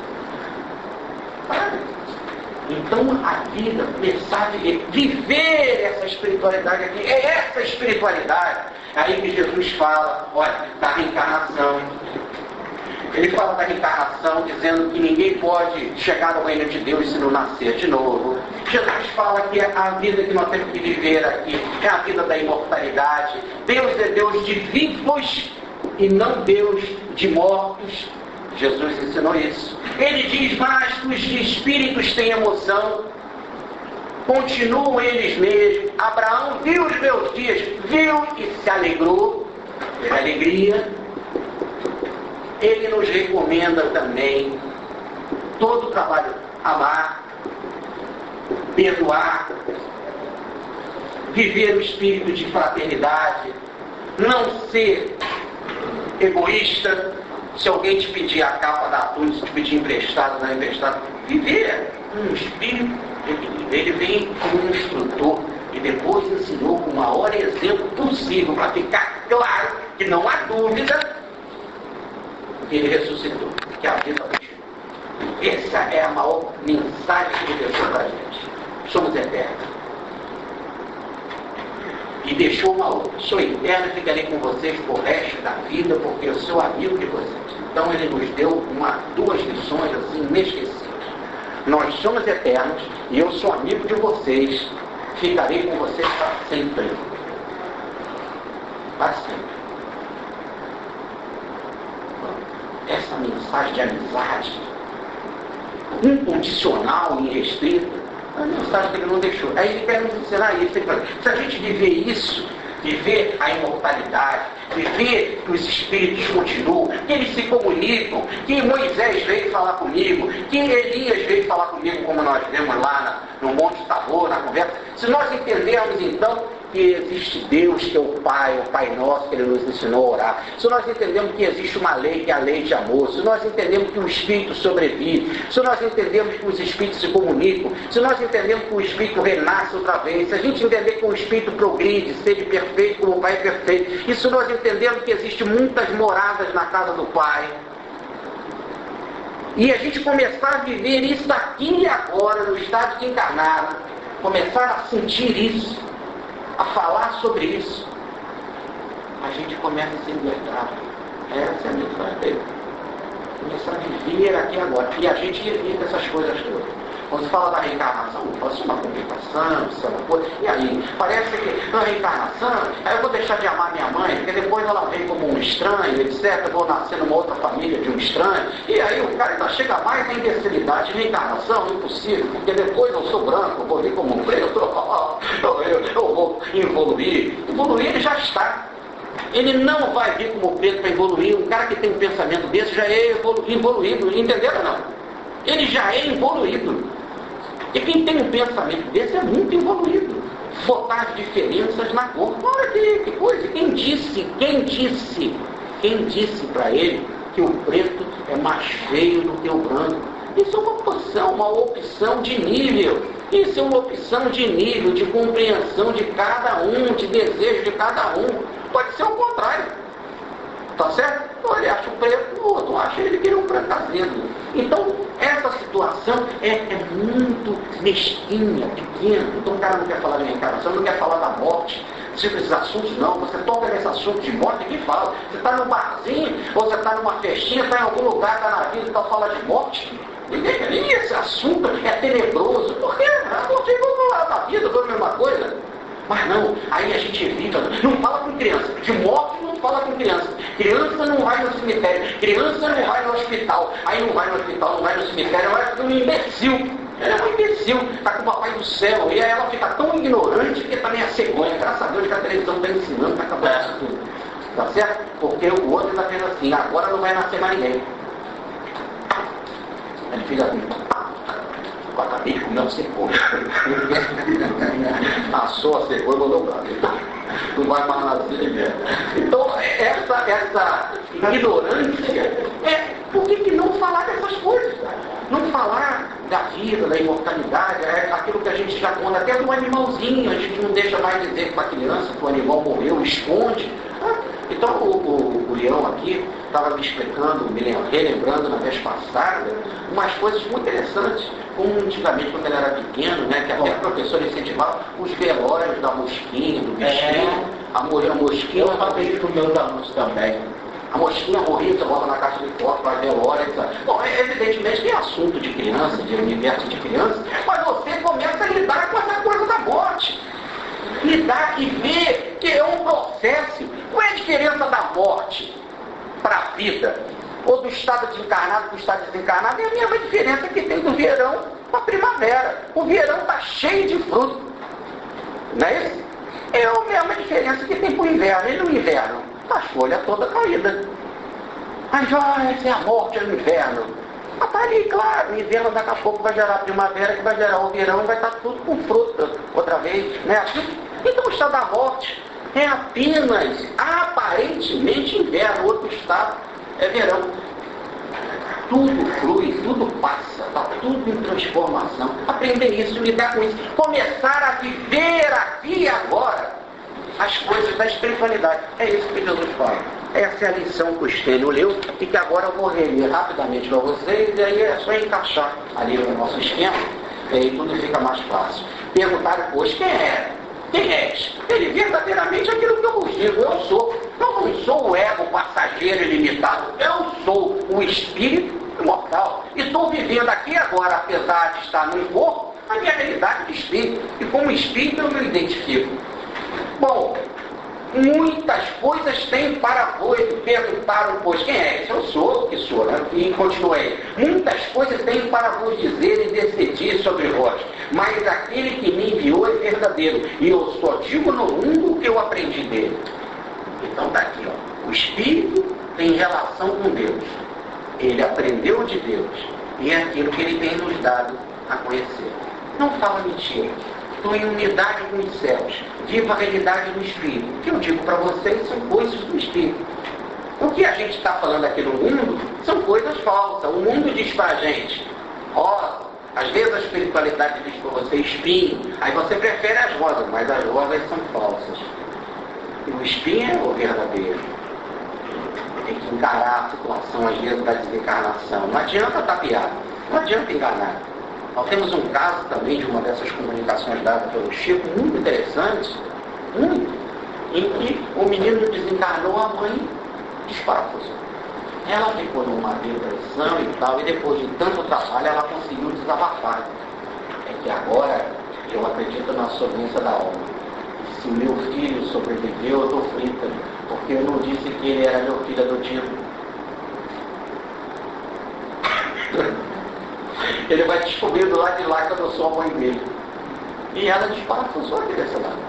Então a vida, começar a viver, viver essa espiritualidade aqui, é essa espiritualidade. Aí que Jesus fala, olha, da reencarnação. Ele fala da reencarnação, dizendo que ninguém pode chegar ao reino de Deus se não nascer de novo. Jesus fala que a vida que nós temos que viver aqui é a vida da imortalidade. Deus é Deus de vivos e não Deus de mortos. Jesus ensinou isso. Ele diz, mas que os espíritos têm emoção, continuam eles mesmos. Abraão viu os meus dias, viu e se alegrou, teve alegria. Ele nos recomenda também todo o trabalho, amar, perdoar, viver o espírito de fraternidade, não ser egoísta. Se alguém te pedir a capa da Atul, se te pedir emprestado, não emprestado, viver um espírito, ele vem como um instrutor e depois ensinou com o maior exemplo possível para ficar claro que não há dúvida que ele ressuscitou, que a vida continua. Essa é a maior mensagem que ele deixou para a gente. Somos eternos. E deixou uma outra. Sou eterno, ficarei com vocês por resto da vida, porque eu sou amigo de vocês. Então ele nos deu uma, duas lições assim inesquecíveis. Nós somos eternos e eu sou amigo de vocês. Ficarei com vocês para sempre. Para sempre. Essa mensagem de amizade incondicional e irrestrita, a mensagem que ele não deixou. Aí ele quer nos ensinar isso. Ele fala, se a gente viver isso, viver a imortalidade, viver que os espíritos continuam, que eles se comunicam, que Moisés veio falar comigo, que Elias veio falar comigo, como nós vemos lá na, no Monte Tabor, na conversa. Se nós entendermos então que existe Deus, que é o Pai, o Pai Nosso, que Ele nos ensinou a orar, se nós entendemos que existe uma lei, que é a lei de amor, se nós entendemos que o Espírito sobrevive, se nós entendemos que os Espíritos se comunicam, se nós entendemos que o Espírito renasce outra vez, se a gente entender que o Espírito progride, seja perfeito como o Pai é perfeito, e se nós entendemos que existem muitas moradas na casa do Pai, e a gente começar a viver isso aqui e agora, no estado de encarnado, começar a sentir isso, a falar sobre isso, a gente começa a se libertar. Essa é a mensagem dele. Começar a viver aqui agora. E a gente evita essas coisas todas. Quando se fala da reencarnação, fala assim, uma complicação, isso é uma coisa. E aí, parece que na reencarnação, aí eu vou deixar de amar minha mãe, porque depois ela vem como um estranho, etcétera. Eu vou nascer numa outra família de um estranho. E aí o cara ainda chega mais na imbecilidade. Reencarnação, impossível, porque depois eu sou branco, eu vou vir como um preto, eu, eu, eu vou evoluir. Evoluir ele já está. Ele não vai vir como preto para evoluir. Um cara que tem um pensamento desse já é evolu- evoluído, entenderam ou não? Ele já é evoluído. E quem tem um pensamento desse é muito evoluído. Botar as diferenças na cor. Olha que, que coisa. Quem disse, quem disse, quem disse para ele que o preto é mais feio do que o branco? Isso é uma opção, uma opção de nível. Isso é uma opção de nível, de compreensão de cada um, de desejo de cada um. Pode ser o contrário. Tá certo? Então ele acha o preto, o outro acha ele que ele é um branco azedo. Então, essa situação reencarnação é, é muito mesquinha, pequena. Então o cara não quer falar de reencarnação, não quer falar da morte. Esses assuntos não, você toca nesse assunto de morte, ninguém fala. Você está num barzinho, ou você está numa festinha, está em algum lugar, está na vida, está falando de morte. Ninguém quer nem esse assunto, é tenebroso. Por quê? A morte é igual a da vida, toda a mesma coisa. Mas não, aí a gente evita, não fala com criança. De morte não fala com criança. Criança não vai no cemitério, criança não vai no hospital. Aí não vai no hospital, não vai no cemitério, vai ser um imbecil. Ela é um imbecil, está com o papai do céu. E aí ela fica tão ignorante que também é cegonha. Graças a Deus que a televisão está ensinando, está acabando isso tudo. Tá certo? Porque o outro está vendo assim, agora não vai nascer mais ninguém. Ele fica assim, eu acabei de comer uma cegonha. Passou a cegonha e mandou pra mim. Não vai mais nascer ninguém. Então, essa, essa ignorância é por que, que não falar dessas coisas, cara? Não falar da vida, da imortalidade, é aquilo que a gente já conta até do animalzinho, a gente não deixa mais dizer para a criança que o animal morreu, esconde. Então o, o, o Leão aqui estava me explicando, me relembrando na vez passada, umas coisas muito interessantes, como antigamente quando ele era pequeno, né, que até o professor incentivava os velórios da mosquinha, do bichinho, é. a, a mosquinha. Eu falei com meus alunos também. A mosquinha morria, você bota na caixa de foto, faz velório, etcétera. Bom, evidentemente que é assunto de criança, de universo de criança, mas você começa a lidar com essa coisa da morte. Lidar e ver que é um processo. Qual é a diferença da morte para a vida? Ou do estado desencarnado para o estado desencarnado? É a mesma diferença que tem do verão para a primavera. O verão está cheio de fruto. Não é isso? É a mesma diferença que tem para o inverno. E no inverno, a folha toda caída. Mas, ó, essa é a morte, é o inverno. Mas tá ali, claro, o inverno daqui a pouco vai gerar a primavera, que vai gerar o verão, vai estar tudo com fruta outra vez, né? Então o estado da morte é apenas, aparentemente, inverno, outro estado é verão. Tudo flui, tudo passa, está tudo em transformação. Aprender isso, lidar com isso, começar a viver aqui e agora as coisas da espiritualidade. É isso que Jesus fala. Essa é a lição que o Stênio leu e que agora eu vou reler rapidamente para vocês, e aí é só encaixar ali no nosso esquema, e aí tudo fica mais fácil. Perguntaram, pois, quem é? Quem és? Ele verdadeiramente aquilo que eu vos digo, eu sou. Eu não sou o ego passageiro ilimitado, eu sou o espírito imortal. E estou vivendo aqui agora, apesar de estar no corpo, a minha realidade de espírito. E como espírito eu me identifico. Bom, muitas coisas têm para vós. Perguntaram, pois, quem é? Eu sou o que sou, né? E continuei. Muitas coisas têm para vos dizer e decidir sobre vós, mas aquele que me enviou é verdadeiro, e eu só digo no mundo o que eu aprendi dele. Então está aqui, ó. O Espírito tem relação com Deus. Ele aprendeu de Deus, e é aquilo que ele tem nos dado a conhecer. Não fala mentira. Estou em unidade com os céus. Viva a realidade do Espírito. O que eu digo para vocês são coisas do Espírito. O que a gente está falando aqui no mundo são coisas falsas. O mundo diz para a gente, ó, às vezes a espiritualidade diz para você espinho, aí você prefere as rosas, mas as rosas são falsas. E o espinho é o verdadeiro. Tem que encarar a situação, às vezes, da desencarnação. Não adianta tapear, não adianta enganar. Nós temos um caso também de uma dessas comunicações dadas pelo Chico, muito interessante, muito, em que o menino desencarnou, a mãe desparafusou. Ela ficou numa depressão e tal, e depois de tanto trabalho ela conseguiu desabafar. É que agora eu acredito na sobrevivência da alma. Se meu filho sobreviveu, eu estou frita, porque eu não disse que ele era meu filho adotivo. Ele vai descobrir do lado de lá que eu não sou a mãe dele. E ela desparafusou aqui desse lado.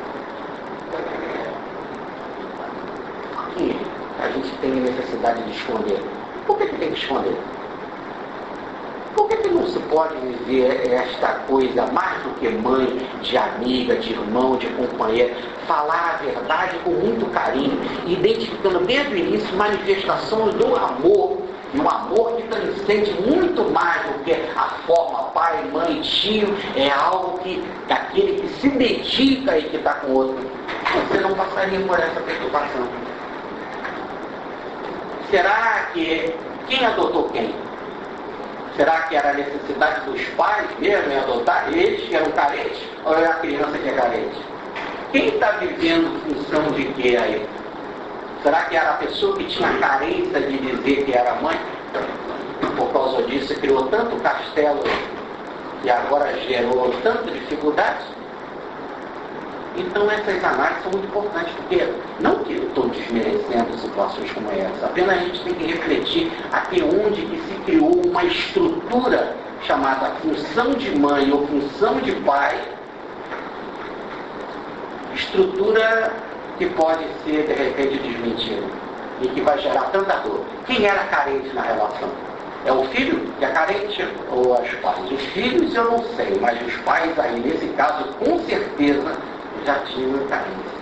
Por que a gente tem necessidade de esconder? Por que, que tem que esconder? Por que, que não se pode viver esta coisa mais do que mãe, de amiga, de irmão, de companheiro? Falar a verdade com muito carinho, identificando desde o início manifestações do amor. E um amor que transcende muito mais do que a forma pai, mãe, tio. É algo que, daquele que se dedica e que está com o outro. Você não passaria por essa preocupação. Será que quem adotou quem? Será que era a necessidade dos pais mesmo em adotar eles que eram carentes? Ou é a criança que é carente? Quem está vivendo função de quê aí? Será que era a pessoa que tinha carência de dizer que era mãe? Por causa disso criou tanto castelo e agora gerou tanta dificuldade? Então essas análises são muito importantes, porque não que eu estou desmerecendo situações como essa, apenas a gente tem que refletir até onde que se criou uma estrutura chamada função de mãe ou função de pai, estrutura que pode ser de repente desmentida e que vai gerar tanta dor. Quem era carente na relação? É o filho que é carente ou os pais? Os filhos eu não sei, mas os pais aí nesse caso com certeza já tinham carência.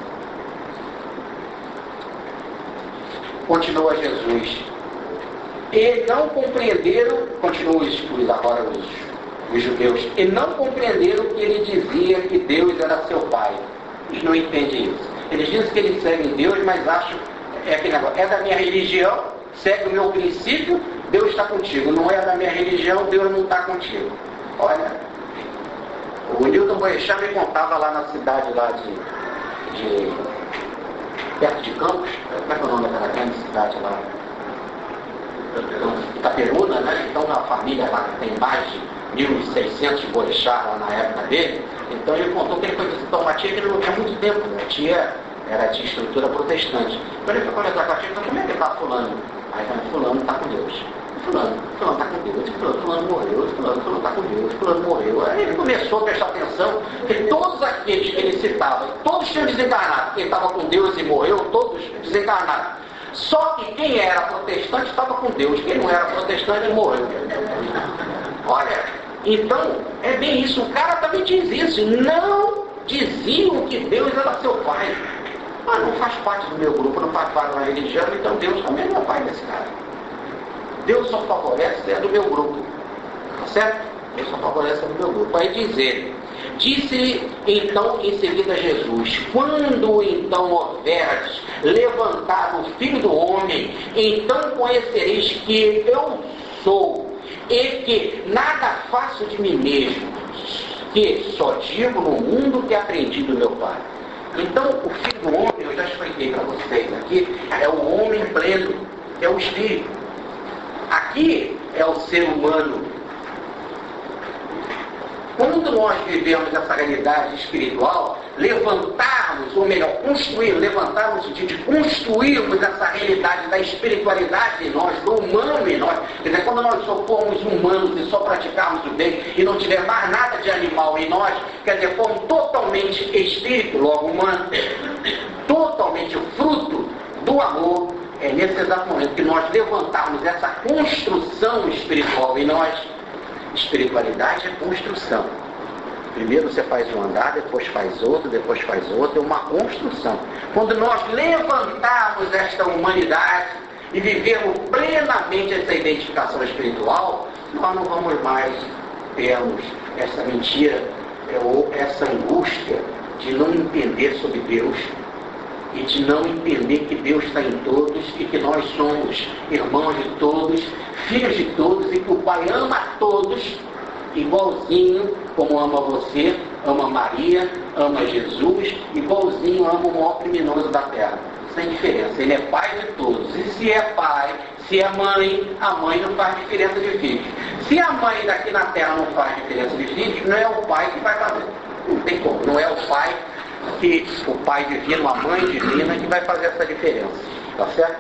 Continua Jesus. E não compreenderam, continuam os, agora os, os judeus, e não compreenderam que ele dizia que Deus era seu pai. Eles não entendem isso. Eles dizem que eles seguem Deus, mas acham, é aquele negócio, é da minha religião, segue o meu princípio, Deus está contigo. Não é da minha religião, Deus não está contigo. Olha, o Newton Boechat me contava lá na cidade lá de, de perto de Campos, como é que é o nome daquela grande cidade lá? Itaperuna, né? Então a família lá tem mais de mil e seiscentos Boechat lá na época dele. Então ele contou que ele foi visitar uma tia que ele não tinha muito tempo, né? A tia era de estrutura protestante. Então ele foi conversar com a tia, então como é que está fulano? Aí fulano está com Deus. Fulano, fulano está com Deus, fulano, fulano morreu, fulano, fulano está com Deus, fulano morreu. Aí ele começou a prestar atenção que todos aqueles que ele citava, todos tinham desencarnado. Quem estava com Deus e morreu, todos desencarnaram. Só que quem era protestante estava com Deus, quem não era protestante morreu. Olha, então, é bem isso, o cara também diz isso, não diziam que Deus era seu pai. Mas não faz parte do meu grupo, não faz parte da religião, então Deus também não é pai desse cara. Deus só favorece é do meu grupo, tá certo? Deus só favorece é do meu grupo. Aí diz ele, disse então em seguida Jesus, quando então houveres levantado o Filho do Homem, então conhecereis que eu sou, e que nada faço de mim mesmo, que só digo no mundo que aprendi do meu Pai. Então o Filho do Homem, eu já expliquei para vocês aqui, é o homem pleno, é o Espírito. Aqui é o ser humano. Quando nós vivemos essa realidade espiritual, levantarmos, ou melhor, construir, levantar no sentido de construirmos essa realidade da espiritualidade em nós, do humano em nós. Quer dizer, quando nós só formos humanos e só praticarmos o bem e não tiver mais nada de animal em nós, quer dizer, formos totalmente espírito, logo humano, totalmente fruto do amor. É nesse exato momento que nós levantarmos essa construção espiritual em nós. Espiritualidade é construção. Primeiro você faz um andar, depois faz outro, depois faz outro, é uma construção. Quando nós levantarmos esta humanidade e vivermos plenamente essa identificação espiritual, nós não vamos mais termos essa mentira ou essa angústia de não entender sobre Deus e de não entender que Deus está em todos e que nós somos irmãos de todos, filhos de todos e que o Pai ama a todos igualzinho como ama você, ama Maria, ama Jesus, igualzinho ama o maior criminoso da terra. Sem diferença, ele é pai de todos. E se é pai, se é mãe, a mãe não faz diferença de filhos. Se a mãe daqui na terra não faz diferença de filhos, não é o pai que vai fazer. Não tem como, não é o pai que o pai divino, a mãe divina que vai fazer essa diferença, tá certo?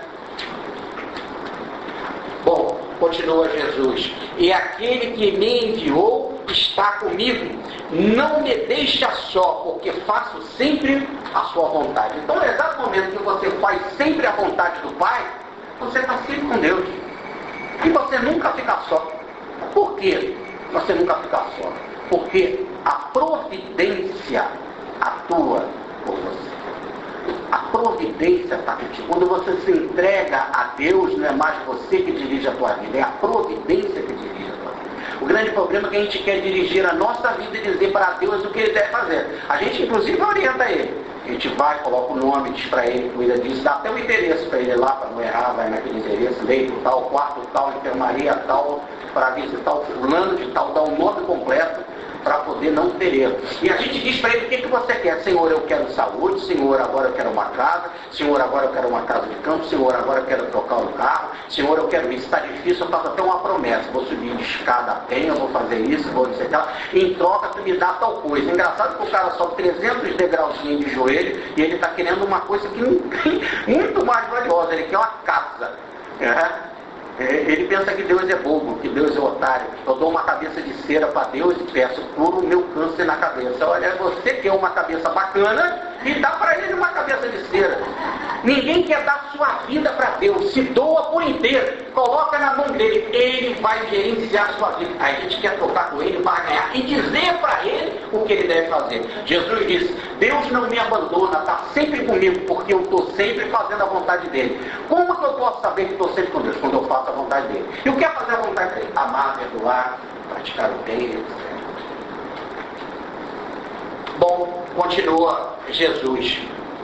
Bom, continua Jesus, e aquele que me enviou está comigo, não me deixa só, porque faço sempre a sua vontade. Então no exato momento que você faz sempre a vontade do Pai, você está sempre com Deus, e você nunca fica só. Por que você nunca fica só? Porque a providência atua por você. A providência está contigo. Quando você se entrega a Deus, não é mais você que dirige a tua vida, é a providência que dirige a tua vida. O grande problema é que a gente quer dirigir a nossa vida e dizer para Deus o que Ele deve fazer. A gente, inclusive, orienta Ele. A gente vai, coloca o nome, diz para Ele, cuida disso, dá até o endereço para Ele lá, para não errar, vai naquele endereço, leito tal, quarto tal, enfermaria tal, para visitar o fulano de tal, dá um nome completo, para poder não ter erro. E a gente diz para Ele o que, que você quer. Senhor, eu quero saúde. Senhor, agora eu quero uma casa. Senhor, agora eu quero uma casa de campo. Senhor, agora eu quero trocar o carro. Senhor, eu quero isso. Está difícil, eu faço até uma promessa. Vou subir de escada a pé, eu vou fazer isso, vou dizer aquela. Em troca, tu me dá tal coisa. Engraçado que o cara sobe trezentos degrauzinhos de joelho e ele está querendo uma coisa que não tem, muito mais valiosa. Ele quer uma casa. É. Ele pensa que Deus é bobo, que Deus é otário. Eu dou uma cabeça de cera para Deus e peço, cura o meu câncer na cabeça. Olha, você quer uma cabeça bacana e dá para ele uma cabeça de cera. Ninguém quer dar sua vida para Deus. Se doa por inteiro. Coloca na mão dele. Ele vai gerenciar a sua vida. Aí a gente quer tocar com ele, vai ganhar e dizer para ele o que ele deve fazer. Jesus disse, Deus não me abandona, está sempre comigo, porque eu estou sempre fazendo a vontade dele. Como que eu posso saber que estou sempre com Deus? Quando eu faço a vontade dele. E o que é fazer a vontade dele? Amar, perdoar, praticar o bem, etcétera. Bom, continua Jesus.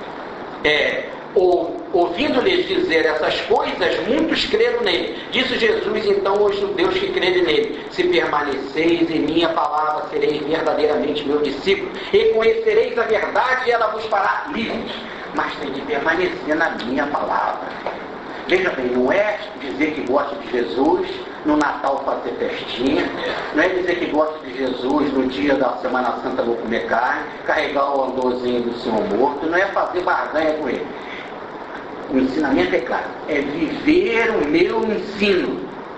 É, ou, ouvindo-lhes dizer essas coisas, muitos creram nele. Disse Jesus então aos judeus que crerem nele, se permaneceis em minha palavra, sereis verdadeiramente meu discípulo, e conhecereis a verdade, e ela vos fará livres. Mas tem que permanecer na minha palavra. Veja bem, não é dizer que gosta de Jesus no Natal fazer festinha, não é dizer que gosta de Jesus no dia da Semana Santa vou comer carne, carregar o andorzinho do Senhor morto, não é fazer barganha com ele. O ensinamento é claro, é viver o meu ensino.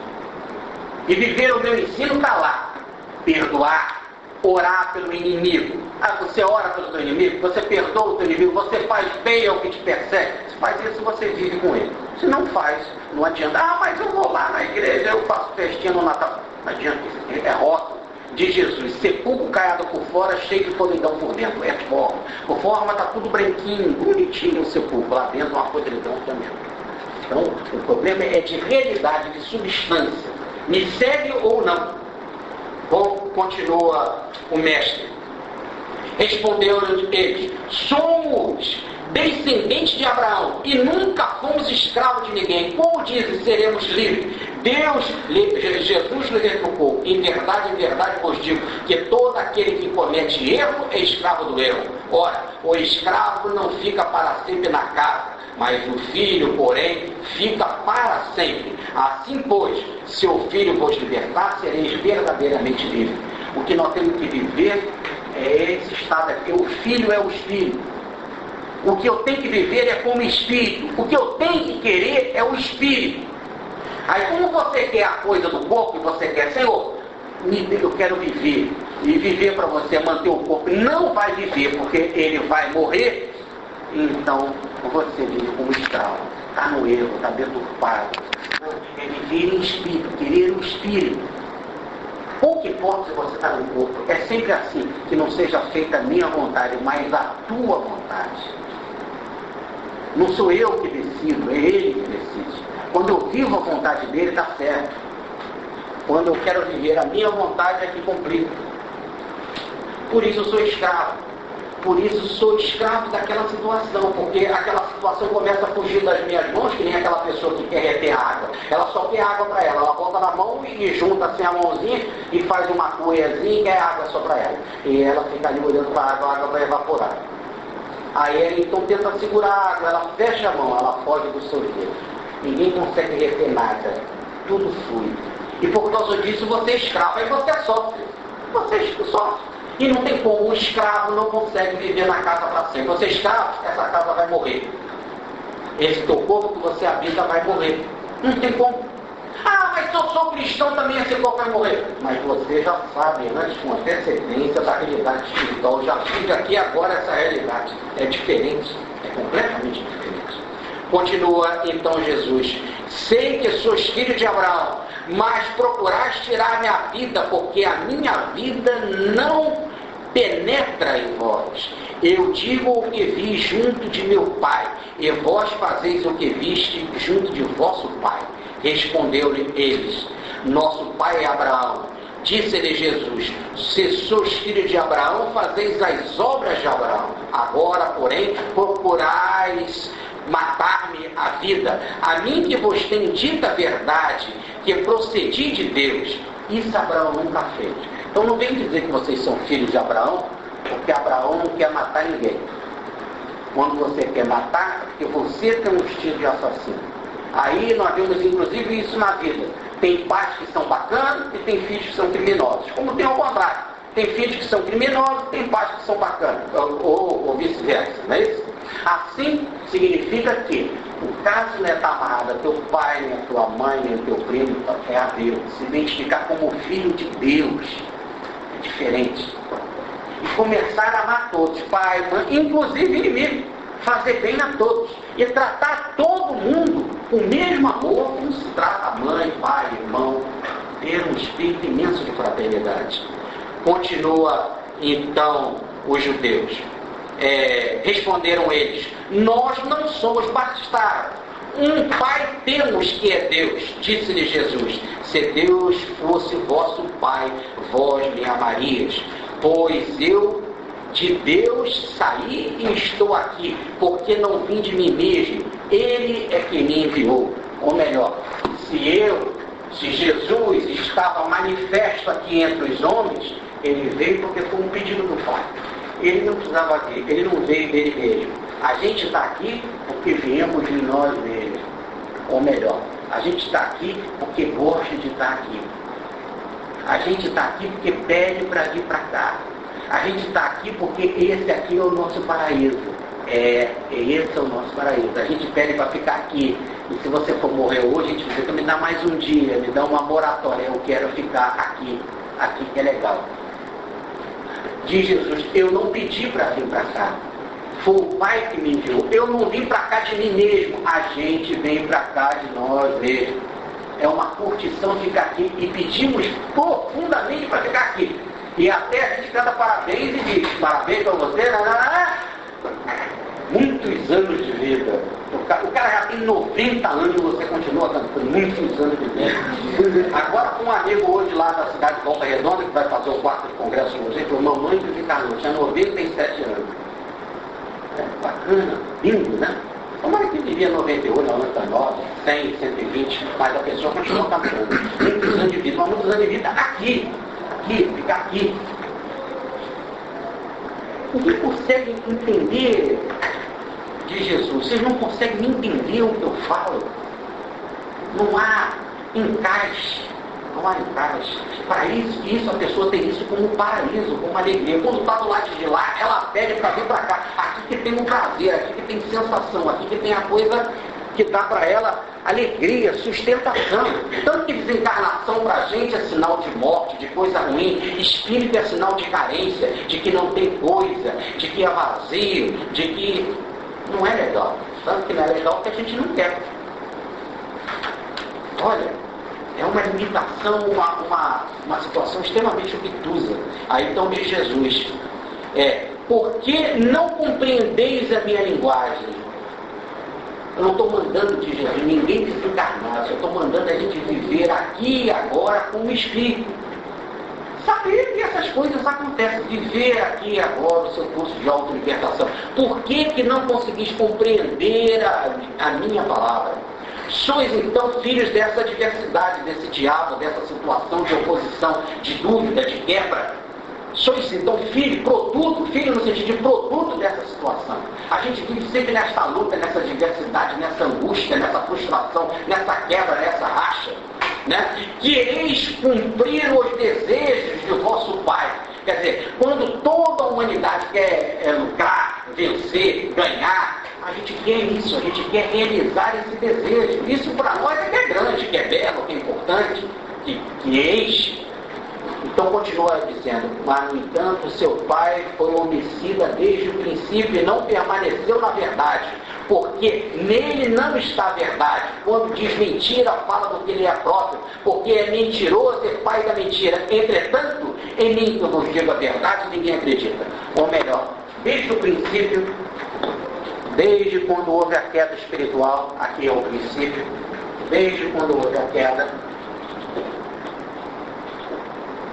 E viver o meu ensino está lá. Perdoar, orar pelo inimigo. Ah, você ora pelo teu inimigo, você perdoa o teu inimigo, você faz bem ao que te persegue. Se faz isso, você vive com ele. Se não faz, não adianta. Ah, mas eu vou lá na igreja, eu faço festinha no Natal. Não adianta, é rótulo de Jesus. Sepulcro caiado por fora, cheio de podridão por dentro. É forma. Por forma está tudo branquinho, bonitinho o sepulcro. Lá dentro uma podridão também. Então, o problema é de realidade, de substância. Me segue ou não? Bom, continua o mestre. Respondeu-lhe eles, somos descendentes de Abraão e nunca fomos escravos de ninguém. Como dizem, seremos livres? Deus, Jesus lhe retrucou, em verdade, em verdade vos digo, que todo aquele que comete erro é escravo do erro. Ora, o escravo não fica para sempre na casa, mas o filho, porém, fica para sempre. Assim, pois, se o filho vos libertar, sereis verdadeiramente livres. O que nós temos que viver é esse estado aqui. O filho é o espírito. O que eu tenho que viver é como espírito. O que eu tenho que querer é o espírito. Aí, como você quer a coisa do corpo, e você quer, Senhor, eu quero viver. E viver para você, manter o corpo, não vai viver, porque ele vai morrer. Então, você vive como escravo. Está no erro, está deturpado. É viver em espírito, querer o espírito. Pouco importa se você está no corpo, é sempre assim, que não seja feita a minha vontade, mas a tua vontade. Não sou eu que decido, é Ele que decide. Quando eu vivo a vontade dele, está certo. Quando eu quero viver a minha vontade, é que complica. Por isso eu sou escravo. Por isso sou escravo daquela situação, porque aquela situação começa a fugir das minhas mãos, que nem aquela pessoa que quer reter água. Ela só quer água para ela, ela bota na mão e junta assim a mãozinha e faz uma cuiazinha e quer água só para ela. E ela fica ali olhando para a água, a água vai evaporar. Aí ela então tenta segurar a água, ela fecha a mão, ela foge do seu dedo. Ninguém consegue reter nada, tudo flui. E por causa disso você é escravo, aí você sofre. Você sofre. E não tem como, o escravo não consegue viver na casa para sempre. Você é escravo, essa casa vai morrer. Esse teu corpo que você habita vai morrer. Não tem como. Ah, mas se eu sou cristão também esse corpo vai morrer. Mas você já sabe, antes com antecedência da realidade espiritual, já fica aqui agora essa realidade. É diferente, é completamente diferente. Continua então Jesus. Sei que sois filho de Abraão, mas procurais tirar minha vida, porque a minha vida não penetra em vós. Eu digo o que vi junto de meu pai, e vós fazeis o que viste junto de vosso pai. Respondeu-lhe eles, nosso pai é Abraão. Disse-lhe Jesus: se sois filhos de Abraão, fazeis as obras de Abraão. Agora, porém, procurais matar-me a vida. A mim que vos tenho dito a verdade, que procedi de Deus. Isso Abraão nunca fez. Então não vem dizer que vocês são filhos de Abraão, porque Abraão não quer matar ninguém. Quando você quer matar, é porque você tem um estilo de assassino. Aí nós vemos inclusive isso na vida. Tem pais que são bacanas e tem filhos que são criminosos. Como tem ao contrário. Tem filhos que são criminosos e tem pais que são bacanas. Ou, ou, ou vice-versa, não é isso? Assim significa que o caso não é estar amarrado a teu pai, nem a tua mãe, nem a teu primo, é a Deus. Se identificar como filho de Deus. É diferente. E começar a amar todos, pai, mãe, inclusive inimigo. Fazer bem a todos. E tratar todo mundo com o mesmo amor como se trata mãe, pai, irmão. Ter um espírito imenso de fraternidade. Continua então os judeus. É, responderam eles: nós não somos batistados. Um pai temos que é Deus. Disse-lhe Jesus: se Deus fosse vosso pai, vós me amarias. Pois eu de Deus saí e estou aqui, porque não vim de mim mesmo. Ele é quem me enviou. Ou melhor, se eu, se Jesus estava manifesto aqui entre os homens, ele veio porque foi um pedido do Pai. Ele não precisava vir, ele não veio dele mesmo. A gente está aqui porque viemos de nós mesmos. Ou melhor, a gente está aqui porque gosta de estar aqui. A gente está aqui porque pede para vir para cá. A gente está aqui porque esse aqui é o nosso paraíso. É, esse é o nosso paraíso. A gente pede para ficar aqui. E se você for morrer hoje, a gente diz: me dá mais um dia, me dá uma moratória. Eu quero ficar aqui. Aqui que é legal. Diz Jesus: eu não pedi para vir para cá. Foi o Pai que me enviou. Eu não vim para cá de mim mesmo. A gente vem para cá de nós mesmos. É uma curtição ficar aqui. E pedimos profundamente para ficar aqui. E até a gente canta parabéns e diz: parabéns para você. Muitos anos de vida. O cara, o cara já tem noventa anos e você continua cantando muitos anos de vida. Agora, com um amigo hoje lá da cidade de Volta Redonda, que vai fazer o quarto de congresso com você, falou: mamãe do Ricardo tinha noventa e sete anos. É bacana, lindo, né? Tomara que vivia noventa e oito, noventa e nove, cem, cento e vinte, mas a pessoa continua cantando. Muitos anos de vida, mas muitos anos de vida aqui. Aqui, ficar aqui. Ninguém consegue entender de Jesus. Vocês não conseguem entender o que eu falo. Não há encaixe. Não há encaixe. Para isso, isso, a pessoa tem isso como paraíso, como alegria. Quando está do lado de lá, ela pede para vir para cá. Aqui que tem um prazer, aqui que tem sensação, aqui que tem a coisa que dá para ela alegria, sustentação. Tanto que desencarnação para a gente é sinal de morte, de coisa ruim. Espírito é sinal de carência, de que não tem coisa, de que é vazio, de que não é legal. Tanto que não é legal que a gente não quer. Olha, é uma limitação, uma, uma, uma situação extremamente obtusa. Aí então diz Jesus: é, por que não compreendeis a minha linguagem? Eu não estou mandando de Jesus ninguém desencarnar, eu estou mandando a gente viver aqui e agora com o Espírito. Saber que essas coisas acontecem, viver aqui e agora o seu curso de autolibertação. Por que que não conseguis compreender a, a minha palavra? Sois então filhos dessa diversidade, desse diabo, dessa situação de oposição, de dúvida, de quebra. Sois então filho, produto, filho no sentido de produto dessa situação. A gente vive sempre nessa luta, nessa diversidade, nessa angústia, nessa frustração, nessa quebra, nessa racha. Né? Quereis cumprir os desejos do vosso Pai. Quer dizer, quando toda a humanidade quer é, lucrar, vencer, ganhar, a gente quer isso, a gente quer realizar esse desejo. Isso para nós é que é grande, que é belo, que é importante, que, que eis. Então continua dizendo: mas no entanto seu pai foi homicida desde o princípio e não permaneceu na verdade, porque nele não está a verdade. Quando diz mentira, fala do que ele é próprio, porque é mentiroso e pai da mentira. Entretanto, em mim que eu vos digo a verdade, ninguém acredita. Ou melhor, desde o princípio, desde quando houve a queda espiritual, aqui é o princípio, desde quando houve a queda,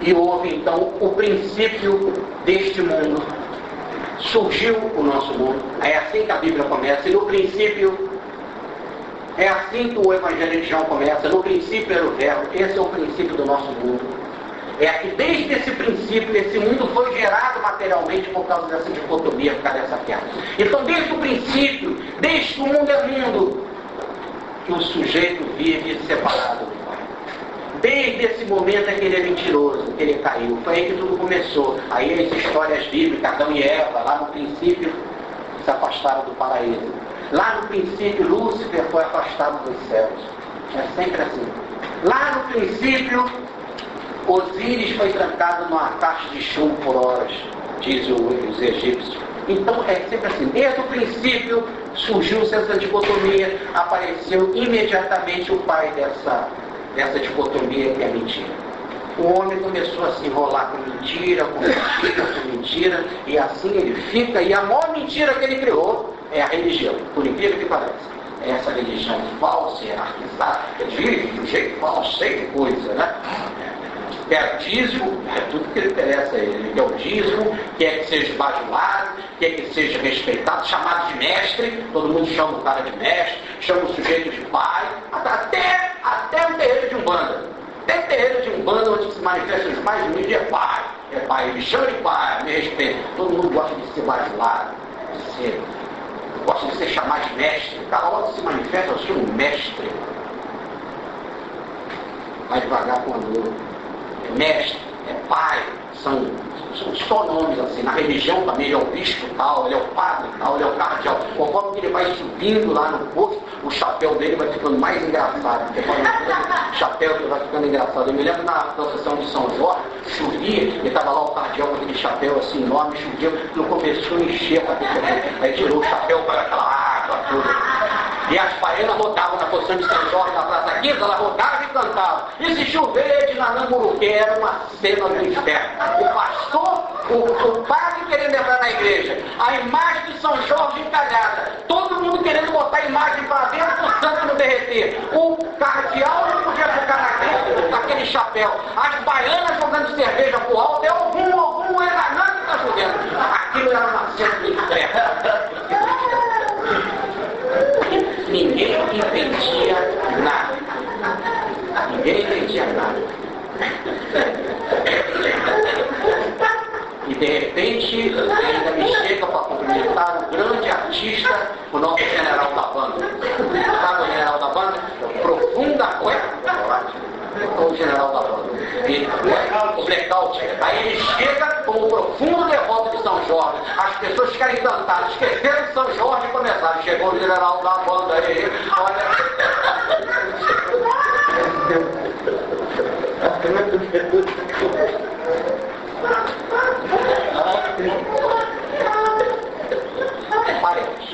E houve então o princípio deste mundo. Surgiu o nosso mundo. É assim que a Bíblia começa. E no princípio, é assim que o Evangelho de João começa. No princípio era o verbo. Esse é o princípio do nosso mundo. É que desde esse princípio, esse mundo foi gerado materialmente por causa dessa dicotomia, por causa dessa queda. Então, desde o princípio, desde que o mundo é mundo, que o sujeito vive separado do Pai. Desde esse momento é que ele é mentiroso, que ele caiu. Foi aí que tudo começou. Aí as histórias bíblicas, Adão e Eva, lá no princípio, se afastaram do paraíso. Lá no princípio, Lúcifer foi afastado dos céus. É sempre assim. Lá no princípio, Osíris foi trancado numa caixa de chumbo por horas, dizem os egípcios. Então é sempre assim. Desde o princípio surgiu essa dicotomia, apareceu imediatamente o pai dessa, dessa dicotomia que é mentira. O homem começou a se enrolar com mentira, com mentira, com mentira, e assim ele fica, e a maior mentira que ele criou é a religião, por incrível que pareça. Essa religião falsa, hierarquizada, ele vive de um jeito falso, cheio de coisa, né? Quer dízimo, é tudo que ele interessa a ele. Ele quer o dízimo, quer que seja bajulado, quer que seja respeitado, chamado de mestre, todo mundo chama o cara de mestre, chama o sujeito de pai, até, até o terreiro de Umbanda. Até o terreiro de Umbanda, onde se manifestam os pais de mídia, é pai. É pai, ele chama de pai, me respeita. Todo mundo gosta de ser bajulado, de ser, gosta de ser chamado de mestre. Cada hora que se manifesta, eu sou um mestre. Vai devagar com a dor. É mestre, é pai, são, são só nomes assim. Na religião também ele é o bispo tal, ele é o padre tal, ele é o cardeal. Conforme que ele vai subindo lá no posto, o chapéu dele vai ficando mais engraçado. O chapéu dele vai ficando engraçado. Eu me lembro na procissão de São Jorge, chovia, e estava lá o cardeal com aquele chapéu assim enorme, chovia, ele começou a encher a cabeça dele. Aí tirou o chapéu para aquela água toda. E as baianas rodavam na posição de São Jorge, na Praça Quinta, elas rodavam e cantavam. E se chover de Nananguruque, era uma cena do inferno. O pastor, o, o padre querendo entrar na igreja, a imagem de São Jorge encalhada, todo mundo querendo botar a imagem para dentro para o santo não derreter. O cardeal não podia ficar naquele, naquele chapéu. As baianas jogando cerveja pro alto, é algum, algum, é Nanã que está jogando. Aquilo era uma cena do inferno. Ninguém entendia nada. Ninguém entendia nada. E de repente, ainda me chega para cumprimentar o grande artista, o nosso general da banda. Sabe o general da banda? Profunda coisa. O general da banda. E, o blackout. Aí ele chega com o profundo devoto de São Jorge. As pessoas ficaram encantadas, esqueceram de São Jorge e começaram. Chegou o general da banda aí. Olha. Parente.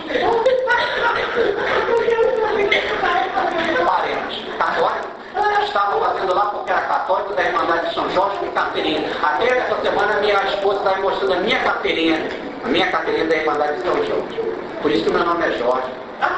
Parente. Tá agora? Estava fazendo lá porque era católico da Irmandade de São Jorge com carteirinha. Até essa semana minha esposa estava mostrando a minha carteirinha, a minha carteirinha da Irmandade de São Jorge. Por isso que meu nome é Jorge.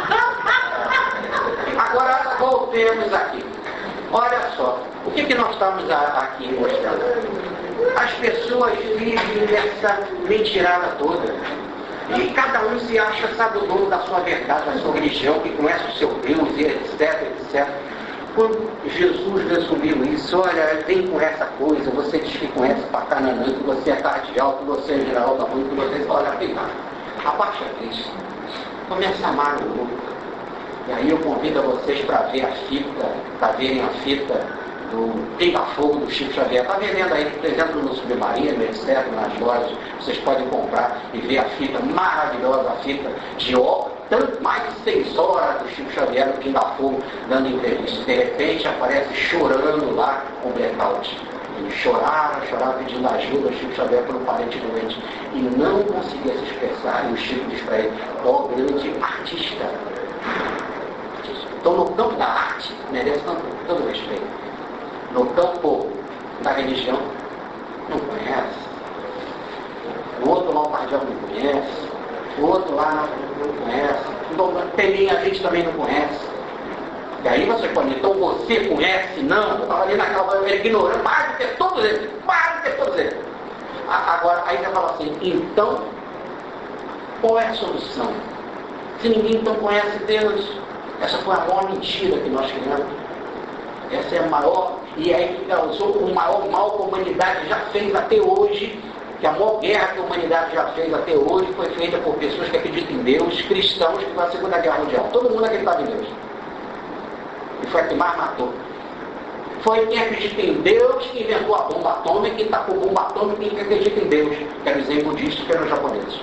Agora voltemos aqui. Olha só, o que, que nós estamos aqui mostrando? As pessoas vivem nessa mentirada toda. E cada um se acha, sabe, o dono da sua verdade, da sua religião, que conhece o seu Deus, e etc, etcétera. Quando Jesus resumiu isso, olha, vem com essa coisa, você diz que conhece pra Canaã, que você é cardeal, que você é general da rua, que você olha, vem lá, abaixa Cristo, começa a amar o outro. E aí eu convido a vocês para ver a fita, para verem a fita do Pinga-Fogo do Chico Xavier. Está vendendo aí, por exemplo, no Submarino, etcétera, nas lojas, vocês podem comprar e ver a fita maravilhosa, a fita de obra, tanto mais de seis horas do Chico Xavier no Pinga-Fogo, dando entrevista. De repente aparece chorando lá com o blackout. Ele chorava, chorava pedindo ajuda, o Chico Xavier por um parente doente. E não conseguia se expressar. E o Chico diz para ele, ó grande artista. Então, no campo da arte, merece todo, todo respeito. No campo da religião, não conhece. O outro lá, o cardeal, não conhece. O outro lá, não conhece. Então, Peninha, a gente também não conhece. E aí você pode, então você conhece? Não, eu estava ali naquela, ignorando, mais do que todos eles, mais do que todos eles. Agora, aí você fala assim, então, qual é a solução? Se ninguém então conhece Deus, essa foi a maior mentira que nós criamos. Essa é a maior, e aí que causou o maior mal que a humanidade já fez até hoje, que a maior guerra que a humanidade já fez até hoje foi feita por pessoas que acreditam em Deus, cristãos, que foi a Segunda Guerra Mundial. Todo mundo acreditava em Deus. E foi a que mais matou. Foi quem acredita em Deus que inventou a bomba atômica e tacou bomba atômica e quem acredita em Deus. Quer dizer, em budistas, que eram japoneses.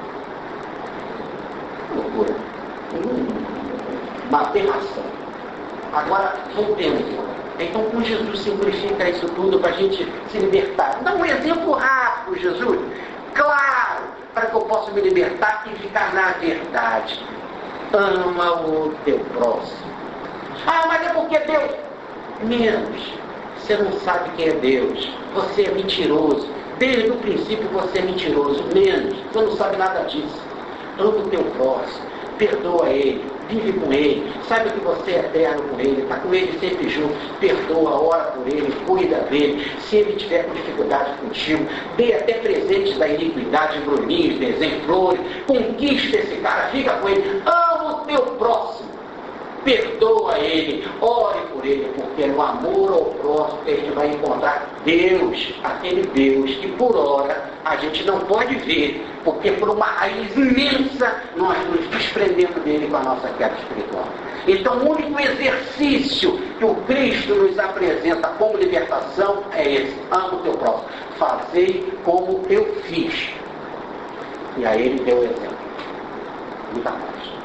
Loucura. Uma aberração. Agora, voltemos. Então, como Jesus simplifica isso tudo para a gente se libertar? Dá um exemplo rápido, Jesus. Claro, para que eu possa me libertar e ficar na verdade. Ama o teu próximo. Ah, mas é porque Deus... Menos. Você não sabe quem é Deus. Você é mentiroso. Desde o princípio você é mentiroso. Menos. Você não sabe nada disso. Ama o teu próximo. Perdoa ele. Vive com ele. Sabe que você é eterno com ele. Está com ele sempre junto. Perdoa, ora por ele. Cuida dele. Se ele tiver com dificuldade contigo, dê até presentes da iniquidade, embrulhinhos, desenhos, flores. Conquista esse cara. Fica com ele. Ama o teu próximo. Perdoa ele, ore por ele, porque no amor ao próximo que a gente vai encontrar Deus, aquele Deus que por hora a gente não pode ver, porque por uma raiz imensa nós nos desprendemos dele com a nossa queda espiritual. Então o único exercício que o Cristo nos apresenta como libertação é esse: ama o teu próximo, fazei como eu fiz. E aí ele deu o exemplo. Muita mais.